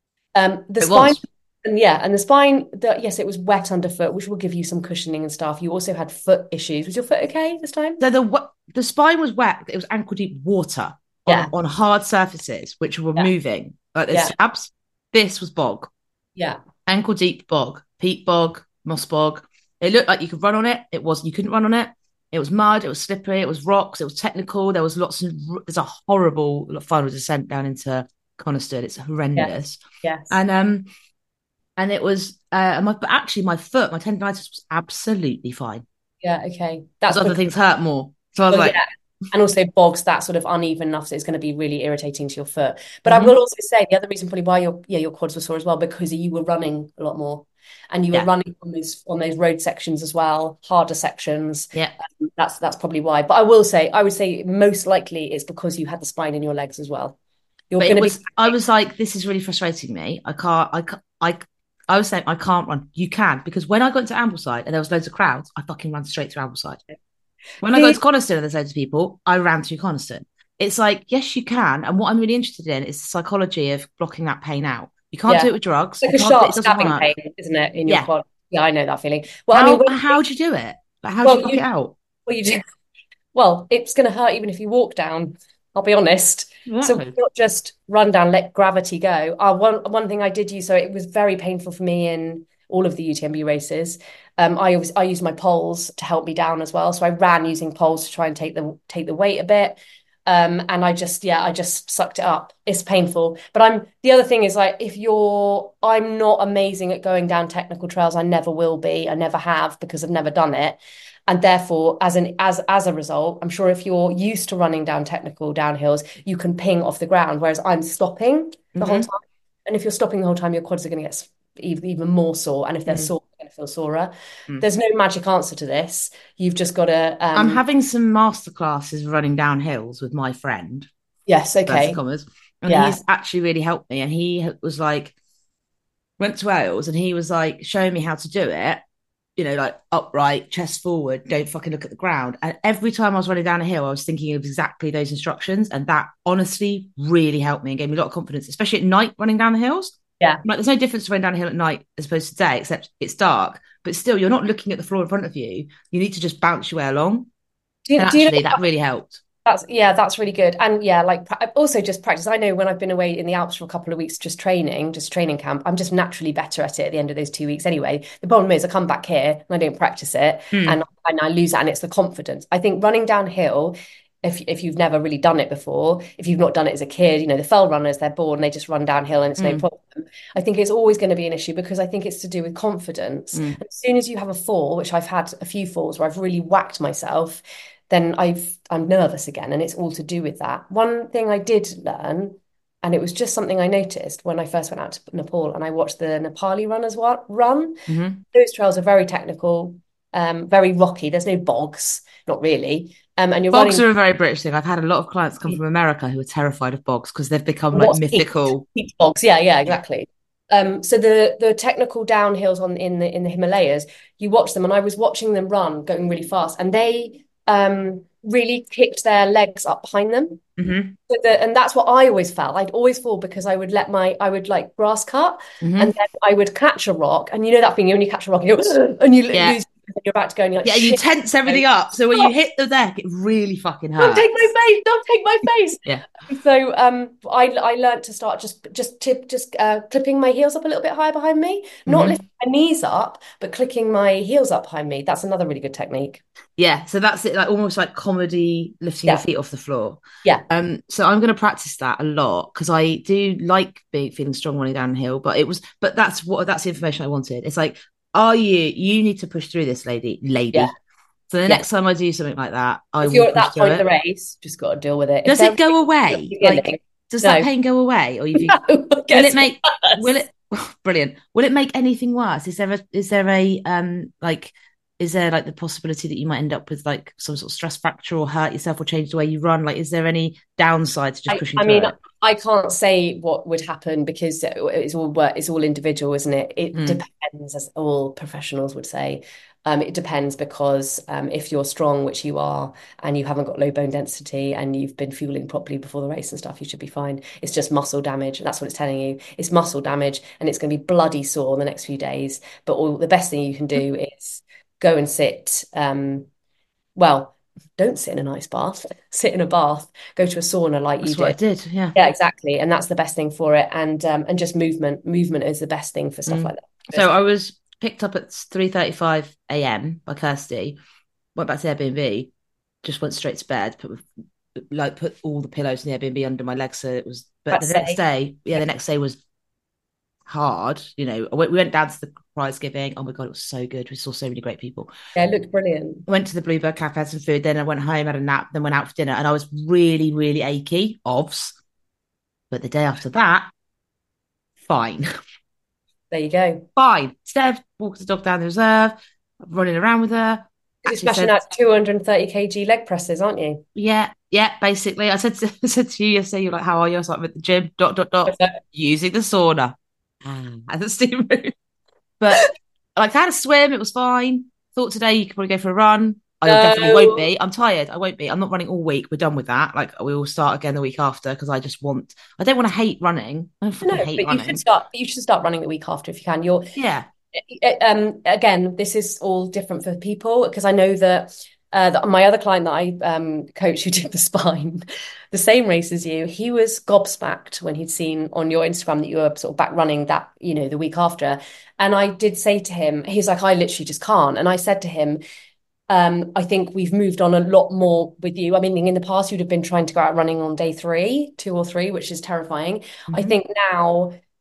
Um, the it spine. Was. And yeah, and the spine, the, yes, it was wet underfoot, which will give you some cushioning and stuff. You also had foot issues. Was your foot okay this time? So the the spine was wet. It was ankle deep water yeah. on, on hard surfaces, which were yeah. moving. Like the yeah. slabs, this was bog. Yeah. Ankle deep bog, peat bog, moss bog. It looked like you could run on it. It was, you couldn't run on it. It was mud, it was slippery, it was rocks, it was technical. There was lots of, there's a horrible final descent down into Coniston. It's horrendous. Yes. yes. And, um, And it was, uh, my, but actually my foot, my tendonitis was absolutely fine. Yeah, okay. That's other things hurt more. So I was well, like. Yeah. And also bogs, that sort of uneven enough, so it's going to be really irritating to your foot. But mm-hmm. I will also say the other reason probably why your yeah your quads were sore as well, because you were running a lot more, and you were yeah. running on those on those road sections as well, harder sections. Yeah, um, that's that's probably why. But I will say, I would say most likely it's because you had the spine in your legs as well. You're going to be. I was like, this is really frustrating me. I can't. I can't. I. I was saying I can't run. You can, because when I got into Ambleside and there was loads of crowds, I fucking ran straight through Ambleside. When I got to Coniston and there's loads of people, I ran through Coniston. It's like, yes, you can. And what I'm really interested in is the psychology of blocking that pain out. You can't yeah. do it with drugs. It's like a sharp stabbing work. pain, isn't it, in your yeah. quad? Yeah, I know that feeling. Well, how, I mean, when, how do you do it? Like, how well, do you block you, it out? Well, you do. Well, it's going to hurt even if you walk down. I'll be honest. Yeah. So not just run down, let gravity go. Uh, one one thing I did use, so it was very painful for me in all of the U T M B races. Um, I always I used my poles to help me down as well. So I ran using poles to try and take the take the weight a bit. Um, and I just yeah I just sucked it up. It's painful, but I'm the other thing is like if you're I'm not amazing at going down technical trails. I never will be. I never have because I've never done it. And therefore, as an as as a result, I'm sure if you're used to running down technical downhills, you can ping off the ground, whereas I'm stopping the mm-hmm. whole time. And if you're stopping the whole time, your quads are going to get even, even more sore. And if they're mm. sore, they're going to feel sorer. Mm. There's no magic answer to this. You've just got to... Um... I'm having some masterclasses running down hills with my friend. Yes, okay. Commas, and yeah. he's actually really helped me. And he was like, went to Wales and he was like showing me how to do it. You know, like upright, chest forward, don't fucking look at the ground. And every time I was running down a hill, I was thinking of exactly those instructions. And that honestly really helped me and gave me a lot of confidence, especially at night running down the hills. Yeah. Like there's no difference to running down a hill at night as opposed to day, except it's dark. But still, you're not looking at the floor in front of you. You need to just bounce your way along. Do you, and actually, do you know that really helped. That's yeah, that's really good. And yeah, like also just practice. I know when I've been away in the Alps for a couple of weeks, just training, just training camp, I'm just naturally better at it at the end of those two weeks anyway. The problem is I come back here and I don't practice it mm. and, and I lose that, and it's the confidence. I think running downhill, if if you've never really done it before, if you've not done it as a kid, you know, the fell runners, they're bored and they just run downhill and it's mm. no problem. I think it's always going to be an issue because I think it's to do with confidence. Mm. And as soon as you have a fall, which I've had a few falls where I've really whacked myself, then I've, I'm nervous again. And it's all to do with that. One thing I did learn, and it was just something I noticed when I first went out to Nepal and I watched the Nepali runners run. Mm-hmm. Those trails are very technical, um, very rocky. There's no bogs, not really. Um, and you're bogs running... are a very British thing. I've had a lot of clients come from America who are terrified of bogs because they've become like What's mythical. Peak, peak bogs, yeah, yeah, exactly. Um, so the the technical downhills on in the in the Himalayas, you watch them, and I was watching them run, going really fast, and they um really kicked their legs up behind them. Mm-hmm. So the, and that's what I always felt. I'd always fall because I would let my I would like grass cut mm-hmm. and then I would catch a rock, and you know that thing, you only catch a rock and you, go, and you yeah. lose, you're about to go and you're like, yeah, you tense everything up, so when you hit the deck it really fucking hurts. Don't take my face, don't take my face. Yeah. So um I I learned to start just just tip just uh clipping my heels up a little bit higher behind me, not mm-hmm. lifting my knees up but clicking my heels up behind me. That's another really good technique. Yeah, so that's it, like almost like comedy, lifting yeah. your feet off the floor. Yeah. Um. So I'm going to practice that a lot because I do like being feeling strong running downhill. But it was, but that's what that's the information I wanted. It's like, are you? You need to push through this, lady. Lady. Yeah. So the yeah. next time I do something like that, I if you're will at that point of the race, just got to deal with it. Does it go away? Like, does no. that pain go away, or you? No, will it make? Will it? Brilliant. Will it make anything worse? Is there a? Is there a? Um. Like. Is there like the possibility that you might end up with like some sort of stress fracture or hurt yourself or change the way you run? Like, is there any downside to just pushing I, I through mean, it? I can't say what would happen because it's all it's all individual, isn't it? It mm. depends, as all professionals would say. Um, it depends because um, if you're strong, which you are, and you haven't got low bone density and you've been fueling properly before the race and stuff, you should be fine. It's just muscle damage. That's what it's telling you. It's muscle damage and it's going to be bloody sore in the next few days. But all, the best thing you can do is go and sit, um, well, don't sit in an ice bath, sit in a bath, go to a sauna like that's you did. What I did, yeah. Yeah, exactly. And that's the best thing for it. And um, and just movement. Movement is the best thing for stuff mm. like that. So I was picked up at three thirty-five a.m. by Kirsty, went back to the Airbnb, just went straight to bed, put like put all the pillows in the Airbnb under my legs so it was, but that's the next safe. day, yeah, the next day was hard, you know. We went down to the prize giving. Oh my god, it was so good. We saw so many great people. Yeah, it looked brilliant. Went to the Bluebird Cafe, had some food, then I went home, had a nap, then went out for dinner, and I was really really achy, obvs. But the day after that, fine. There you go. Fine. Steph walked the dog down the reserve, running around with her. You're smashing out two hundred thirty kilograms leg presses, aren't you? Yeah, yeah, basically. I said to, I said to you yesterday, you're like, how are you? I was like, I'm at the gym, dot, dot, dot, using the sauna. And the steam room. But like I had a swim, it was fine. Thought today you could probably go for a run. I no. definitely won't be. I'm tired. I won't be. I'm not running all week. We're done with that. Like we will start again the week after because I just want. I don't want to hate running. I don't no, hate but running. You should start. You should start running the week after if you can. You're yeah. Um. Again, this is all different for people because I know that. Uh, the, my other client that I um, coach who did the spine, the same race as you, he was gobsmacked when he'd seen on your Instagram that you were sort of back running that, you know, the week after. And I did say to him, he's like, I literally just can't. And I said to him, um, I think we've moved on a lot more with you. I mean, in the past, you'd have been trying to go out running on day three, two or three, which is terrifying. Mm-hmm. I think now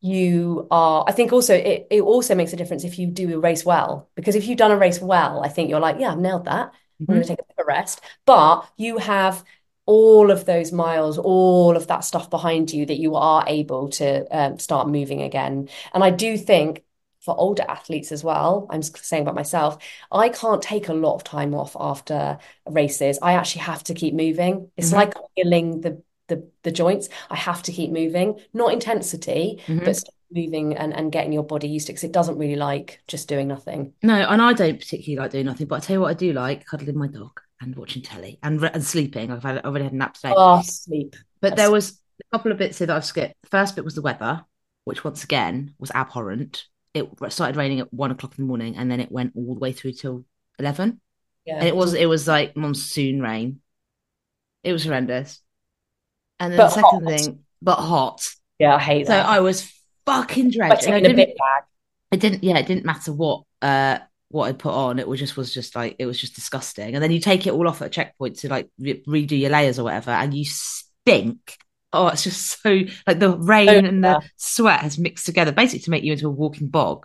you are, I think also it, it also makes a difference if you do a race well. Because if you've done a race well, I think you're like, yeah, I've nailed that. I'm going to Mhm. take a bit of a rest. But you have all of those miles, all of that stuff behind you that you are able to um, start moving again. And I do think for older athletes as well, I'm just saying about myself, I can't take a lot of time off after races. I actually have to keep moving. It's Mhm. like healing the the the joints. I have to keep moving, not intensity, but Mhm. still moving and, and getting your body used to it because it doesn't really like just doing nothing. No, and I don't particularly like doing nothing, but I tell you what I do like, cuddling my dog and watching telly and, re- and sleeping. I've had, I've already had a nap today. Oh, sleep. But I there sleep. was a couple of bits here that I've skipped. The first bit was the weather, which once again was abhorrent. It started raining at one o'clock in the morning and then it went all the way through till eleven. Yeah, And it it was was all, it was like monsoon rain. It was horrendous. And then the but second hot. thing, but hot. Yeah, I hate So that. I was fucking drenched. And Sweating I in a bit didn't bag. it didn't yeah, it didn't matter what uh what I put on. It was just was just like it was just disgusting. And then you take it all off at a checkpoint to like re- redo your layers or whatever, and you stink. Oh, it's just so like the Oh, rain and the yeah. sweat has mixed together, basically to make you into a walking bog.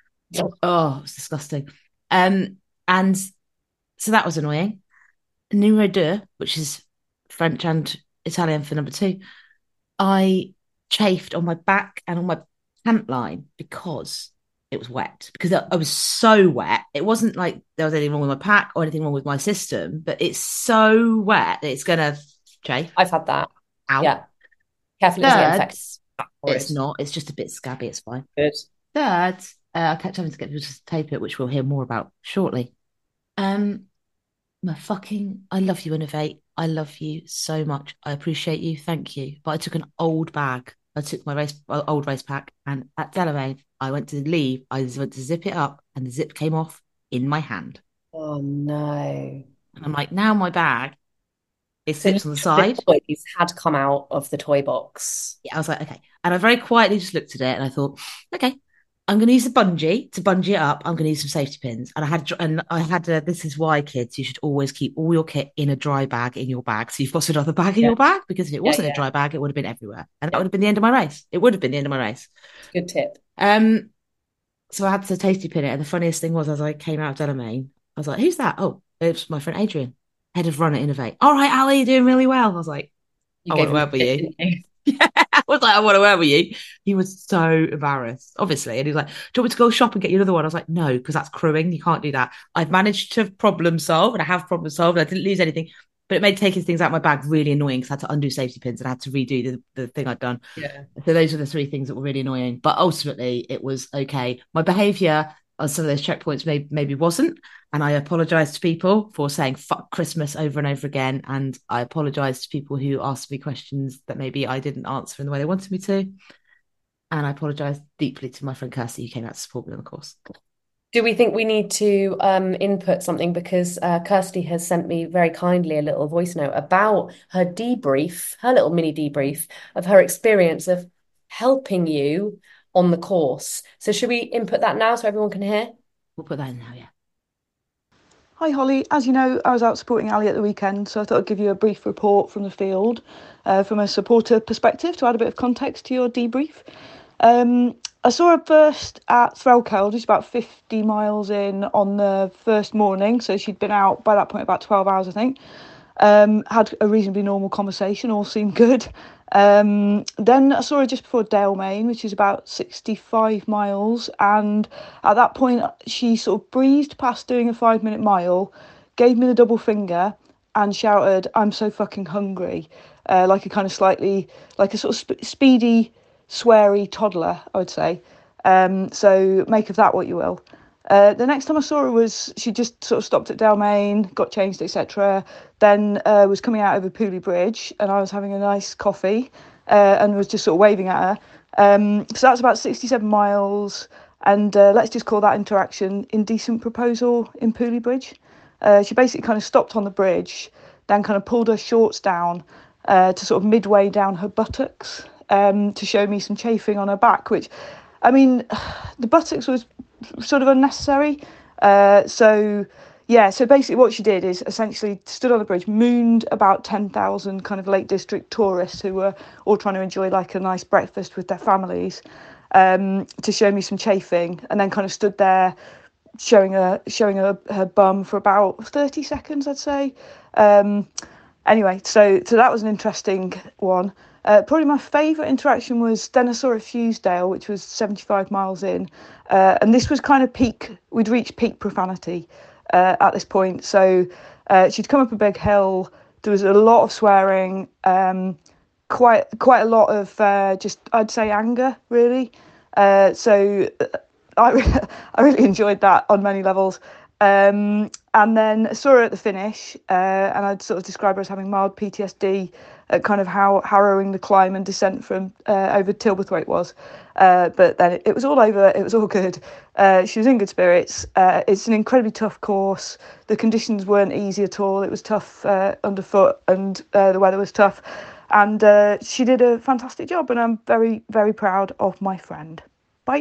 Oh, it's disgusting. Um, and so that was annoying. Numero deux, which is French and Italian for number two, I chafed on my back and on my pant line because it was wet. Because I was so wet. It wasn't like there was anything wrong with my pack or anything wrong with my system, but it's so wet that it's gonna chafe. I've had that. Ow. Yeah. Careful, it doesn't get Third, infected. Horrid. it's not. It's just a bit scabby. It's fine. Good. Third, uh, I kept having to get people to tape it, which we'll hear more about shortly. Um, my fucking, I love you, Innovate. I love you so much. I appreciate you. Thank you. But I took an old bag. I took my race, uh, old race pack, and at Delamane, I went to leave. I went to zip it up, and the zip came off in my hand. Oh no. And I'm like, now my bag, it So sits on the the side. toys had come out of the toy box. Yeah, I was like, okay. And I very quietly just looked at it, and I thought, okay, I'm going to use the bungee to bungee it up. I'm going to use some safety pins. And I had, and I had, a, this is why, kids, you should always keep all your kit in a dry bag in your bag. So you've got another bag in Yeah. your bag, because if it Yeah, wasn't a yeah. dry bag, it would have been everywhere. And that Yeah. would have been the end of my race. It would have been the end of my race. Good tip. Um, so I had to tasty pin it. And the funniest thing was, as I came out of Delamain, I was like, who's that? Oh, it's my friend Adrian, head of Run at Innovate. All right, Ali, you're doing really well. I was like, You I want gave to him work with tip, you. didn't you? Yeah, I was like, I want to wear with you. He was so embarrassed, obviously. And he was like, do you want me to go shop and get you another one? I was like, no, because that's crewing. You can't do that. I've managed to problem solve and I have problem solved. I didn't lose anything, but it made taking things out of my bag really annoying because I had to undo safety pins and I had to redo the, the thing I'd done. Yeah. So those are the three things that were really annoying. But ultimately, it was okay. My behavior on some of those checkpoints maybe, maybe wasn't. And I apologize to people for saying fuck Christmas over and over again. And I apologize to people who asked me questions that maybe I didn't answer in the way they wanted me to. And I apologize deeply to my friend Kirsty who came out to support me on the course. Do we think we need to um, input something? Because uh, Kirsty has sent me very kindly a little voice note about her debrief, her little mini debrief of her experience of helping you on the course. So should we input that now so everyone can hear? We'll put that in now, yeah. Hi Holly, as you know, I was out supporting Ali at the weekend, so I thought I'd give you a brief report from the field uh, from a supporter perspective to add a bit of context to your debrief. Um, I saw her first at Threlkeld, just about fifty miles in on the first morning, so she'd been out by that point about twelve hours, I think. Um, had a reasonably normal conversation, all seemed good. Um, then I saw her just before Dalemain, which is about sixty-five miles, and at that point she sort of breezed past doing a five minute mile, gave me the double finger and shouted, "I'm so fucking hungry," uh, like a kind of slightly, like a sort of sp- speedy, sweary toddler, I would say. Um, so make of that what you will. Uh, the next time I saw her was she just sort of stopped at Dalmain, got changed, et cetera. Then uh, was coming out over Pooley Bridge, and I was having a nice coffee, uh, and was just sort of waving at her. Um, so that's about sixty-seven miles, and uh, let's just call that interaction indecent proposal in Pooley Bridge. Uh, she basically kind of stopped on the bridge, then kind of pulled her shorts down uh, to sort of midway down her buttocks um, to show me some chafing on her back, which, I mean, the buttocks was sort of unnecessary. Uh, so, yeah, so basically what she did is essentially stood on the bridge, mooned about ten thousand kind of Lake District tourists who were all trying to enjoy like a nice breakfast with their families. um, to show me some chafing, and then kind of stood there showing her showing her, her bum for about thirty seconds, I'd say. Um, anyway, so so that was an interesting one. Uh, probably my favourite interaction was then I saw at Fusedale, which was seventy-five miles in, uh, and this was kind of peak. We'd reached peak profanity uh, at this point. So uh, she'd come up a big hill. There was a lot of swearing, um, quite quite a lot of uh, just I'd say anger, really. Uh, so I re- I really enjoyed that on many levels. Um, and then saw her at the finish, uh, and I'd sort of describe her as having mild P T S D at kind of how harrowing the climb and descent from uh, over Tilberthwaite was. Uh, but then it, it was all over, it was all good. Uh, she was in good spirits. Uh, it's an incredibly tough course. The conditions weren't easy at all. It was tough uh, underfoot, and uh, the weather was tough. And uh, she did a fantastic job, and I'm very, very proud of my friend. Bye.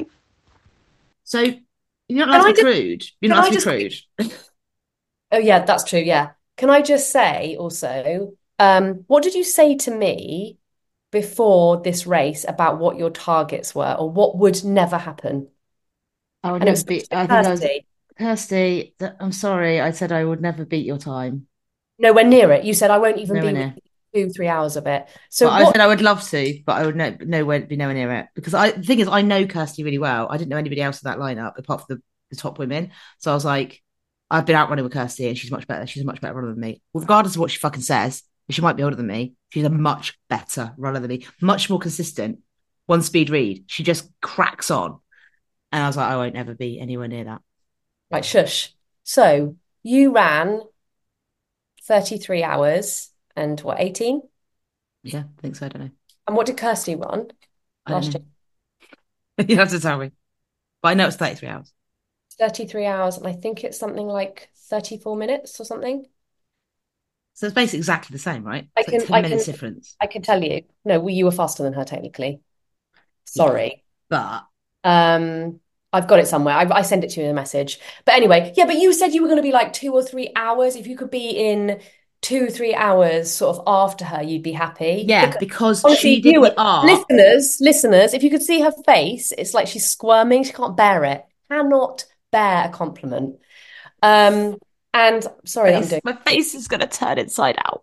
So you're not allowed to be crude. You're not allowed to be crude. Oh, yeah, that's true. Yeah. Can I just say also, um, what did you say to me before this race about what your targets were, or what would never happen? I would And it never was beat. to I think I was Kirsty. Kirsty. th- I'm sorry. I said I would never beat your time. Nowhere near it. You said I won't even Nowhere be near. two, three hours of it. So But I what? said I would love to, but I would no, nowhere be nowhere near it, because I the thing is I know Kirsty really well. I didn't know anybody else in that lineup apart from the, the top women. So I was like, I've been out running with Kirsty, and she's much better. She's a much better runner than me. Well, regardless of what she fucking says, she might be older than me. She's a much better runner than me, much more consistent. One speed read, she just cracks on, and I was like, I won't ever be anywhere near that. Right, shush. So you ran thirty-three hours and what, eighteen? Yeah, I think so. I don't know. And what did Kirsty run I don't last know. year? You have to tell me. But I know it's thirty-three hours. thirty-three hours, and I think it's something like thirty-four minutes or something. So it's basically exactly the same, right? I It's can, like ten I minutes can, difference. I can tell you. No, well, you were faster than her technically. Sorry. But Um, I've got it somewhere. I, I sent it to you in a message. But anyway, yeah, but you said you were going to be like two or three hours. If you could be in two, three hours sort of after her, you'd be happy. yeah, Because because honestly, she did viewers, the art. listeners, listeners, if you could see her face, it's like she's squirming. She can't bear it. Cannot bear a compliment. Um, and sorry that I'm Face, doing. my face is going to turn inside out.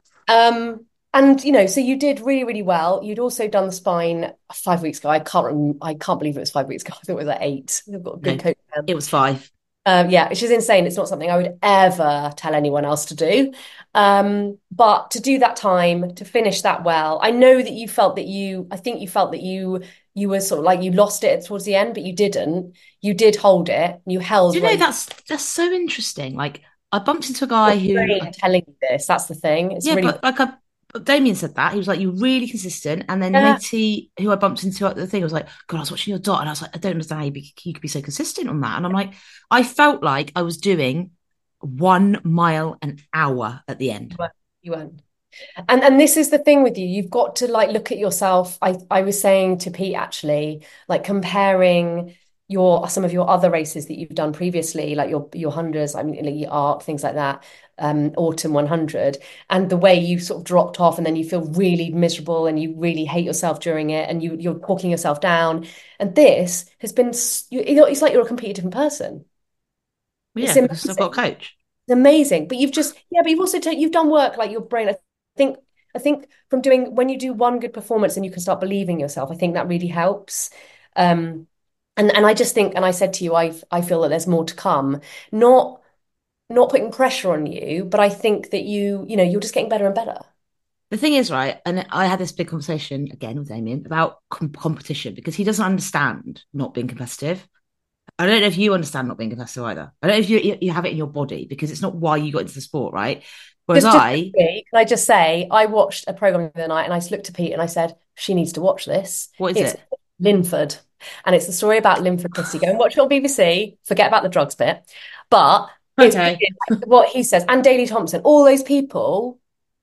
Um, and you know, so you did really, really well. You'd also done the spine five weeks ago. I can't rem- I can't believe it was five weeks ago. I thought it was at eight. They've got a good No, coach down. it was five. Um, yeah, which is insane. It's not something I would ever tell anyone else to do. Um, but to do that time, to finish that well, I know that you felt that you, I think you felt that you, you were sort of like you lost it towards the end, but you didn't. You did hold it. You held. Do you know where you- that's that's so interesting? Like I bumped into a guy who, I'm telling you this. That's the thing. It's yeah, really. but like I, Damien said that he was like, "You're really consistent," and then Yeah. Matey, who I bumped into at the thing, was like, "God, I was watching your dot," and I was like, "I don't understand how you, be, you could be so consistent on that." And I'm like, I felt like I was doing one mile an hour at the end. You weren't. And and this is the thing with you. You've got to like look at yourself. I I was saying to Pete actually, like comparing your some of your other races that you've done previously, like your your hundreds, I mean, like your arc, things like that, um, autumn one hundred, and the way you sort of dropped off, and then you feel really miserable, and you really hate yourself during it, and you you're talking yourself down. And this has been, you, it's like you're a completely different person. Well, It's yeah, because I've got a amazing. coach. It's amazing. But you've just, yeah, but you've also ta- you've done work like your brain. I think I think from doing when you do one good performance and you can start believing yourself, I think that really helps. Um, and and I just think, and I said to you, I I feel that there's more to come. Not not putting pressure on you, but I think that you, you know, you're just getting better and better. The thing is, right, and I had this big conversation again with Damien about com- competition, because he doesn't understand not being competitive. I don't know if you understand not being competitive either. I don't know if you you have it in your body, because it's not why you got into the sport, right? Whereas Just, just I, quickly, can I just say, I watched a program the other night and I just looked at Pete and I said, she needs to watch this. what is It's it? Linford. And it's the story about Linford Christie. Go and watch it on B B C. Forget about the drugs bit. But it's Okay. what he says. And Daley Thompson, all those people,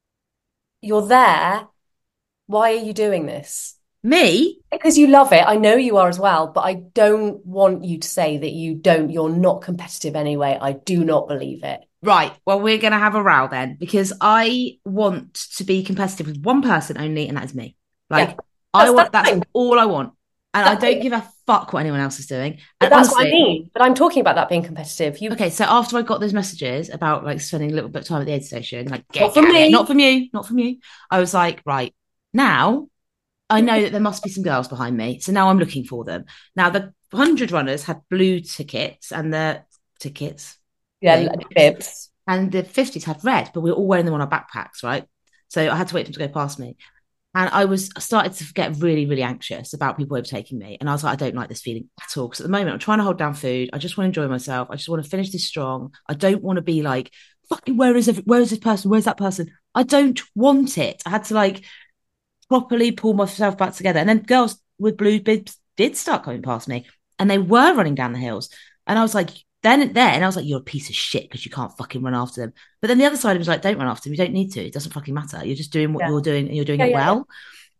you're there. Why are you doing this? Me? Because you love it. I know you are as well, but I don't want you to say that you don't, you're not competitive anyway. I do not believe it. Right. Well, we're going to have a row then, because I want to be competitive with one person only, and that is me. Like, Yeah. I That's- want, that's that's fine. all I want. And I That, don't give a fuck what anyone else is doing. but And that's what I honestly, mean. But I'm talking about that being competitive. You, okay, so after I got those messages about like spending a little bit of time at the aid station, like get, not get from out of here, not me. from you, not from you. I was like, right, now I know that there must be some girls behind me. So now I'm looking for them. Now the one hundred runners had blue tickets and the tickets, Yeah, you know, bibs. and the fifties had red, but we were all wearing them on our backpacks, right? So I had to wait for them to go past me. And I was I started to get really, really anxious about people overtaking me. And I was like, I don't like this feeling at all. Because at the moment, I'm trying to hold down food. I just want to enjoy myself. I just want to finish this strong. I don't want to be like, fucking, where is every, where is this person? Where's that person? I don't want it. I had to like properly pull myself back together. And then girls with blue bibs did start coming past me. And they were running down the hills. And I was like, then and there, and I was like, you're a piece of shit because you can't fucking run after them. But then the other side was like, don't run after them. You don't need to. It doesn't fucking matter. You're just doing what Yeah. you're doing and you're doing Yeah, it yeah, yeah. well.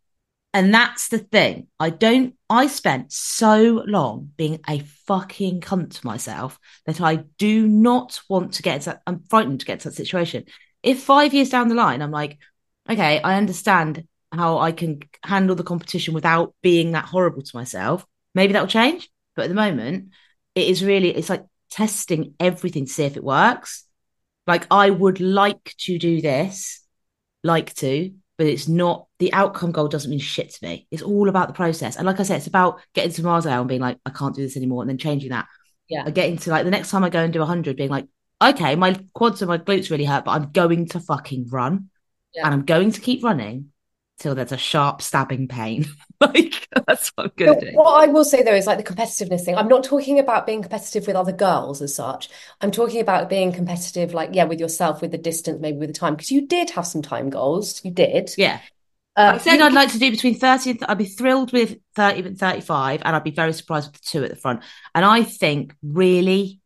And that's the thing. I don't, I spent so long being a fucking cunt to myself that I do not want to get to that. I'm frightened to get to that situation. If five years down the line, I'm like, okay, I understand how I can handle the competition without being that horrible to myself, maybe that'll change. But at the moment, it is really, it's like testing everything to see if it works. Like, I would like to do this, like to, but it's not, the outcome goal doesn't mean shit to me. It's all about the process. And like I said, it's about getting to Marsale and being like, I can't do this anymore, and then changing that. Yeah. Or getting to like the next time I go and do one hundred, being like, okay, my quads and my glutes really hurt, but I'm going to fucking run. Yeah. And I'm going to keep running till there's a sharp stabbing pain. Like, that's what I'm going to do. What I will say though is like the competitiveness thing. I'm not talking about being competitive with other girls as such. I'm talking about being competitive, like, yeah, with yourself, with the distance, maybe with the time, because you did have some time goals. You did. Yeah. Um, I said you, I'd like to do between thirty and th- I'd be thrilled with thirty and thirty-five, and I'd be very surprised with the two at the front. And I think, really,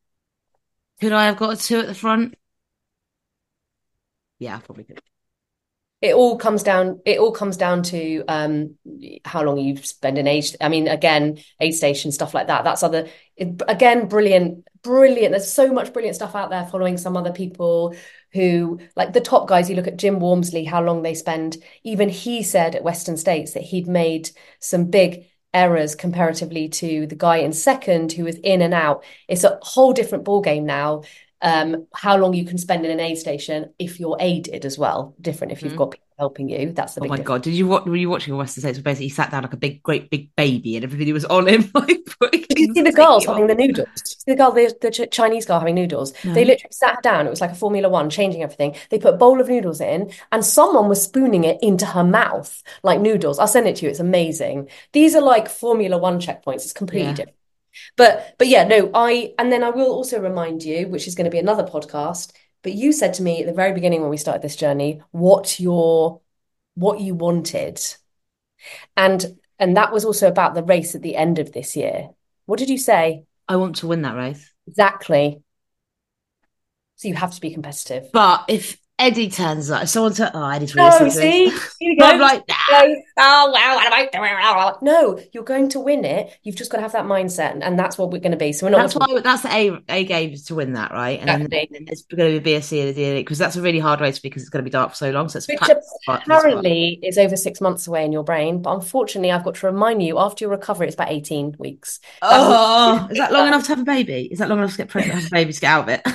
could I have got a two at the front? Yeah, I probably could. it all comes down it all comes down to um how long you spend in age. I mean, again, aid station, stuff like that. That's other it, again, brilliant, brilliant. There's so much brilliant stuff out there following some other people who, like the top guys, you look at Jim Wormsley, how long they spend. Even he said at Western States that he'd made some big errors comparatively to the guy in second who was in and out. It's a whole different ball game now. Um, how long you can spend in an aid station if you're aided as well. Different if you've Mhm. got people helping you. That's the Oh big my difference. God. Did you watch, were you watching a Western States where basically he sat down like a big, great big baby and everybody was on him? Like, putting Did you things see the to girls take having him the off? noodles? Did you see the girl, the, the Ch- Chinese girl having noodles? No. They literally sat her down. It was like a Formula One, changing everything. They put a bowl of noodles in, and someone was spooning it into her mouth like noodles. I'll send it to you. It's amazing. These are like Formula One checkpoints. It's completely Yeah. different. But but yeah, no, I and then I will also remind you, which is going to be another podcast. But you said to me at the very beginning when we started this journey, what your what you wanted, and and that was also about the race at the end of this year. What did you say? I want to win that race. Exactly. So you have to be competitive. But if Eddie turns up, if someone turns, oh, Eddie's really No, listening to see, this. here you go. I'm like, nah. Go, oh well, what am I doing? No, you're going to win it. You've just got to have that mindset, and, and that's what we're going to be. So we're not. That's why that's the A A games to win that, right? And then, Exactly. then there's going to be a B S C and a D N A because that's a really hard race because it's going to be dark for so long. So it's Which practice part as well. apparently is over six months away in your brain, but unfortunately, I've got to remind you, after your recovery, it's about eighteen weeks. That means- Oh, is that long enough to have a baby? Is that long enough to get pregnant and have a baby to get out of it?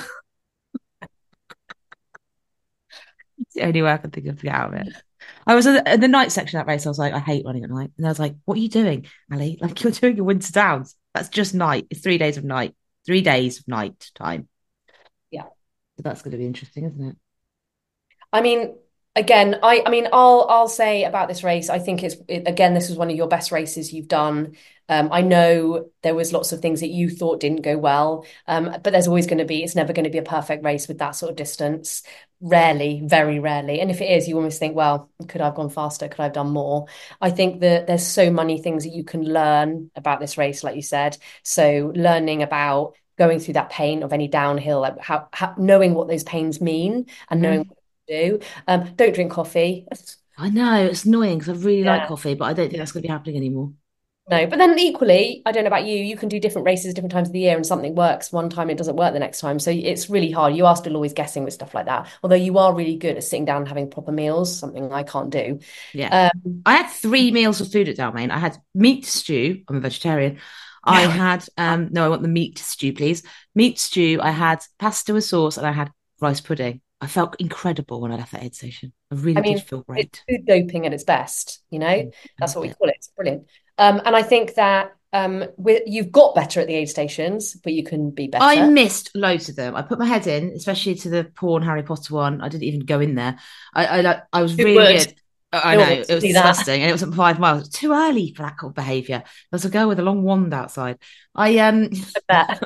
It's the only way I can think of to get out of it. I was in the, in the night section of that race. I was like, I hate running at night. And I was like, what are you doing, Ali? Like, you're doing your Winter Downs. That's just night. It's three days of night. Three days of night time. Yeah. So that's going to be interesting, isn't it? I mean, again, I I mean, I'll I'll say about this race, I think it's it, again, this was one of your best races you've done. Um, I know there was lots of things that you thought didn't go well, um, but there's always going to be, it's never going to be a perfect race with that sort of distance. Rarely, very rarely. And if it is, you almost think, well, could I have gone faster? Could I have done more? I think that there's so many things that you can learn about this race, like you said. So learning about going through that pain of any downhill, like how, how knowing what those pains mean and knowing Mhm. what to do. Um, don't drink coffee. I know it's annoying because I really like Yeah. coffee, but I don't think that's going to be happening anymore. No, but then equally, I don't know about you, you can do different races different times of the year and something works one time, it doesn't work the next time. So it's really hard. You are still always guessing with stuff like that. Although you are really good at sitting down and having proper meals, something I can't do. Yeah. Um, I had three meals of food at Dalmain. I had meat stew. I'm a vegetarian. I had, um, no, I want the meat stew, please. Meat stew. I had pasta with sauce and I had rice pudding. I felt incredible when I left that aid station. I really I mean, did feel it's great. food doping at its best, you know? Mm, I That's what loved we it. call it. It's brilliant. Um, and I think that um, with, you've got better at the aid stations, but you can be I better. missed loads of them. I put my head in, especially to the porn Harry Potter one. I didn't even go in there. I I, like- I was Who really would? good. I No know one wants it to was see that. disgusting, and it was at five miles. It was too early for that kind of behaviour. There was a girl with a long wand outside. I um, I bet.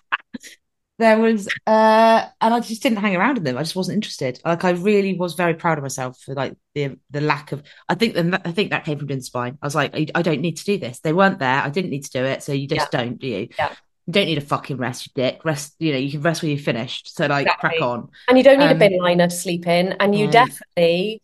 there was uh, and I just didn't hang around in them. I just wasn't interested. Like I really was very proud of myself for like the the lack of. I think that I think that came from doing spine. I was like, I, I don't need to do this. They weren't there. I didn't need to do it. So you Yeah, just don't, do you? yeah, You don't need a fucking rest, you dick. Rest, you know, you can rest when you're finished. So like crack exactly. on. And you don't need a Um, bin liner to sleep in. And you no. definitely,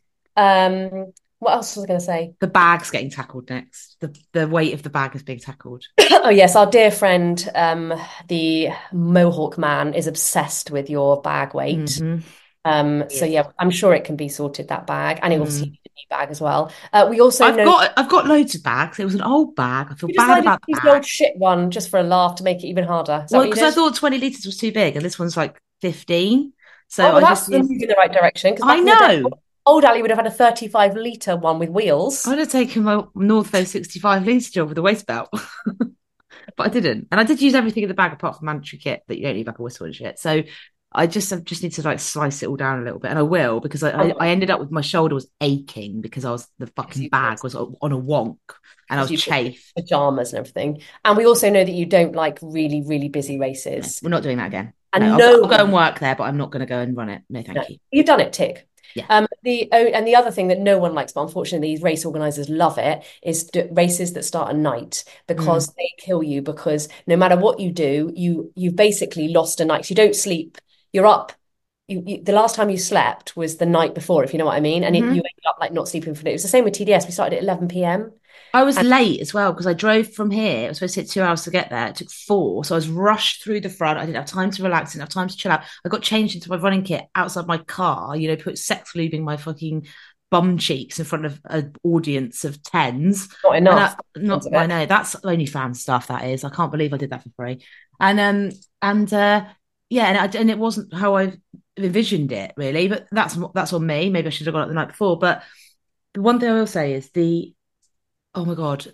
um, what else was I going to say? The bag's getting tackled next. The the weight of the bag is being tackled. Oh yes, our dear friend, um, the Mohawk man, is obsessed with your bag weight. Mm-hmm. Um, so Yes. yeah, I'm sure it can be sorted, that bag, and it obviously Mm. needs a new bag as well. Uh, we also I've know got I've got loads of bags. It was an old bag. I feel you bad decided to about the use the bag. old shit one just for a laugh to make it even harder. Is that Well, what you because I did? thought twenty litres was too big and this one's like fifteen. Oh, So well, I just that's the used move in the right direction. Because I back in the day, know. old Ali would have had a thirty-five litre one with wheels. I'd have taken my North Face sixty-five litre job with a waist belt. But I didn't. And I did use everything in the bag apart from mandatory kit that you don't need like a whistle and shit. So I just I just need to like slice it all down a little bit. And I will because I, I, Oh, I ended up with my shoulder was aching because I was the because fucking you bag was on a wonk and I because was you chafed. pajamas and everything. And we also know that you don't like really, really busy No, races. we're not doing that again. No, And I'll, no I'll go and one, work there, but I'm not going to go and run it. No, no, thank you. you've done it, tick. Yeah. Um, the oh, and the other thing that no one likes, but unfortunately these race organizers love it, is d- races that start at night Mm. because they kill you. Because no matter what you do, you you've basically lost a night. You don't sleep. You're up. You, you, the last time you slept was the night before, if you know what I mean. And it, you hmm ended up like not sleeping for it. It was the same with T D S. We started at eleven p m. I was And late as well because I drove from here. It was supposed to take two hours to get there. It took four. So I was rushed through the front. I didn't have time to relax, didn't have time to chill out. I got changed into my running kit outside my car, you know, put sex lubing my fucking bum cheeks in front of an audience of tens. not And I enough. not I know that's OnlyFans stuff that is. I can't believe I did that for free. And um and uh yeah, and I, and it wasn't how I envisioned it really, but that's that's on me. Maybe I should have gone out the night before. But the one thing I will say is the oh my God,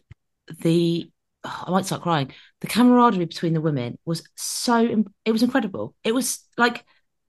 the oh, I might start crying. The camaraderie between the women was so it was incredible. It was like,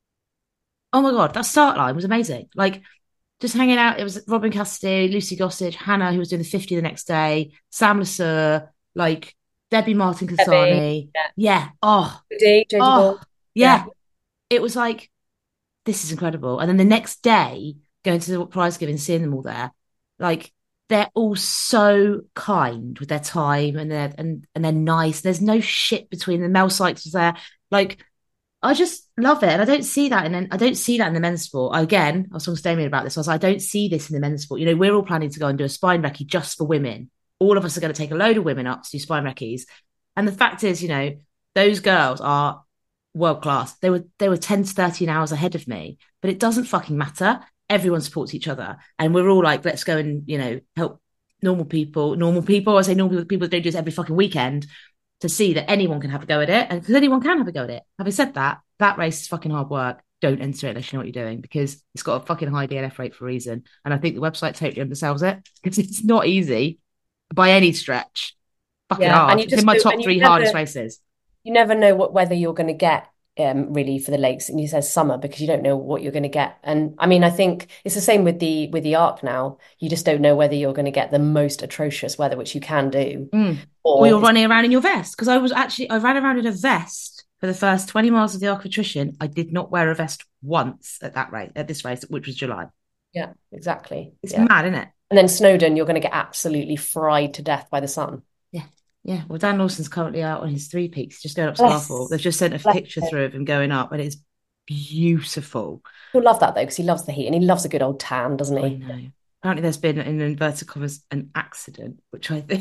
oh my God, that start line was amazing. Like just hanging out. It was Robin Cassidy, Lucy Gossage, Hannah, who was doing the fifty the next day, Sam Lasur, like Debbie Martin Debbie, Kasani. yeah. Yeah. Oh, Jodie, Jodie oh, Ball, yeah. yeah. It was like, this is incredible. And then the next day, going to the prize giving, seeing them all there, like they're all so kind with their time and they're and and they're nice. There's no shit between them. Mel Sykes was there. Like I just love it. And I don't see that in I don't see that in the men's sport. Again, I was talking to Damien about this. I was like, I don't see this in the men's sport. You know, we're all planning to go and do a spine recce just for women. All of us are going to take a load of women up to do spine recce's. And the fact is, you know, those girls are world class. They were they were ten to thirteen hours ahead of me, but it doesn't fucking matter. Everyone supports each other, and we're all like, let's go and you know help normal people. Normal people, I say normal people, people that don't do this every fucking weekend to see that anyone can have a go at it, and because anyone can have a go at it. Having said that, that race is fucking hard work. Don't enter it unless you know what you're doing because it's got a fucking high D N F rate for a reason. And I think the website totally undersells it because it's not easy by any stretch. Fucking Yeah, and hard. you It's in just my don't- top and you three never hardest races. you never know what whether you're going to get um really for the lakes, and you said summer because you don't know what you're going to get. And I mean, I think it's the same with the with the arc now. You just don't know whether you're going to get the most atrocious weather, which you can do, Mm. Or or you're it's running around in your vest. Because I was actually, I ran around in a vest for the first twenty miles of the Arc of Attrition. I did not wear a vest once at that rate, at this race, which was July. yeah, exactly. It's Yeah. mad, isn't it? And then Snowdon, you're going to get absolutely fried to death by the sun. Yeah. Yeah. Well, Dan Lawson's currently out on his three peaks, just going up Bless. Scarfall. They've just sent a Bless picture him. through of him going up, and it's beautiful. He'll love that though, because he loves the heat and he loves a good old tan, doesn't I he? know. Apparently, there's been, in inverted commas, an accident, which I think,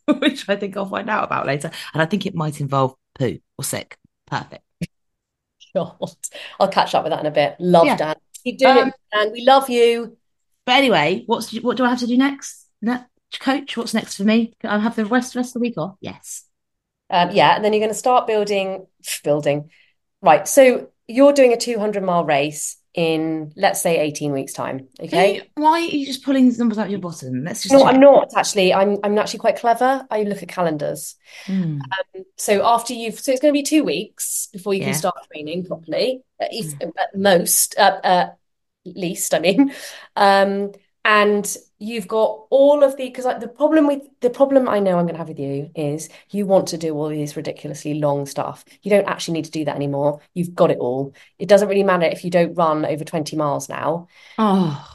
which I think I'll find out about later. And I think it might involve poo or sick. Perfect. God, I'll catch up with that in a bit. Love Yeah. Dan. Keep doing Um, it, Dan. We love you. But anyway, what's what do I have to do next? Ne- Coach, what's next for me? I have the rest, rest of the week off. Yes. Um, yeah, and then you're going to start building, building. Right. So you're doing a two hundred mile race in, let's say, eighteen weeks time. Okay. Hey, why are you just pulling these numbers out your bottom? Let's just No, check. I'm not actually. I'm I'm actually quite clever. I look at calendars. Hmm. Um, so after you've, so it's going to be two weeks before you can Yeah. start training properly. At, least, Hmm. at most, uh, uh, least, I mean. Um, and you've got all of the, because like the problem with the problem I know I'm going to have with you is you want to do all these ridiculously long stuff. You don't actually need to do that anymore. You've got it all. It doesn't really matter if you don't run over twenty miles now. Oh.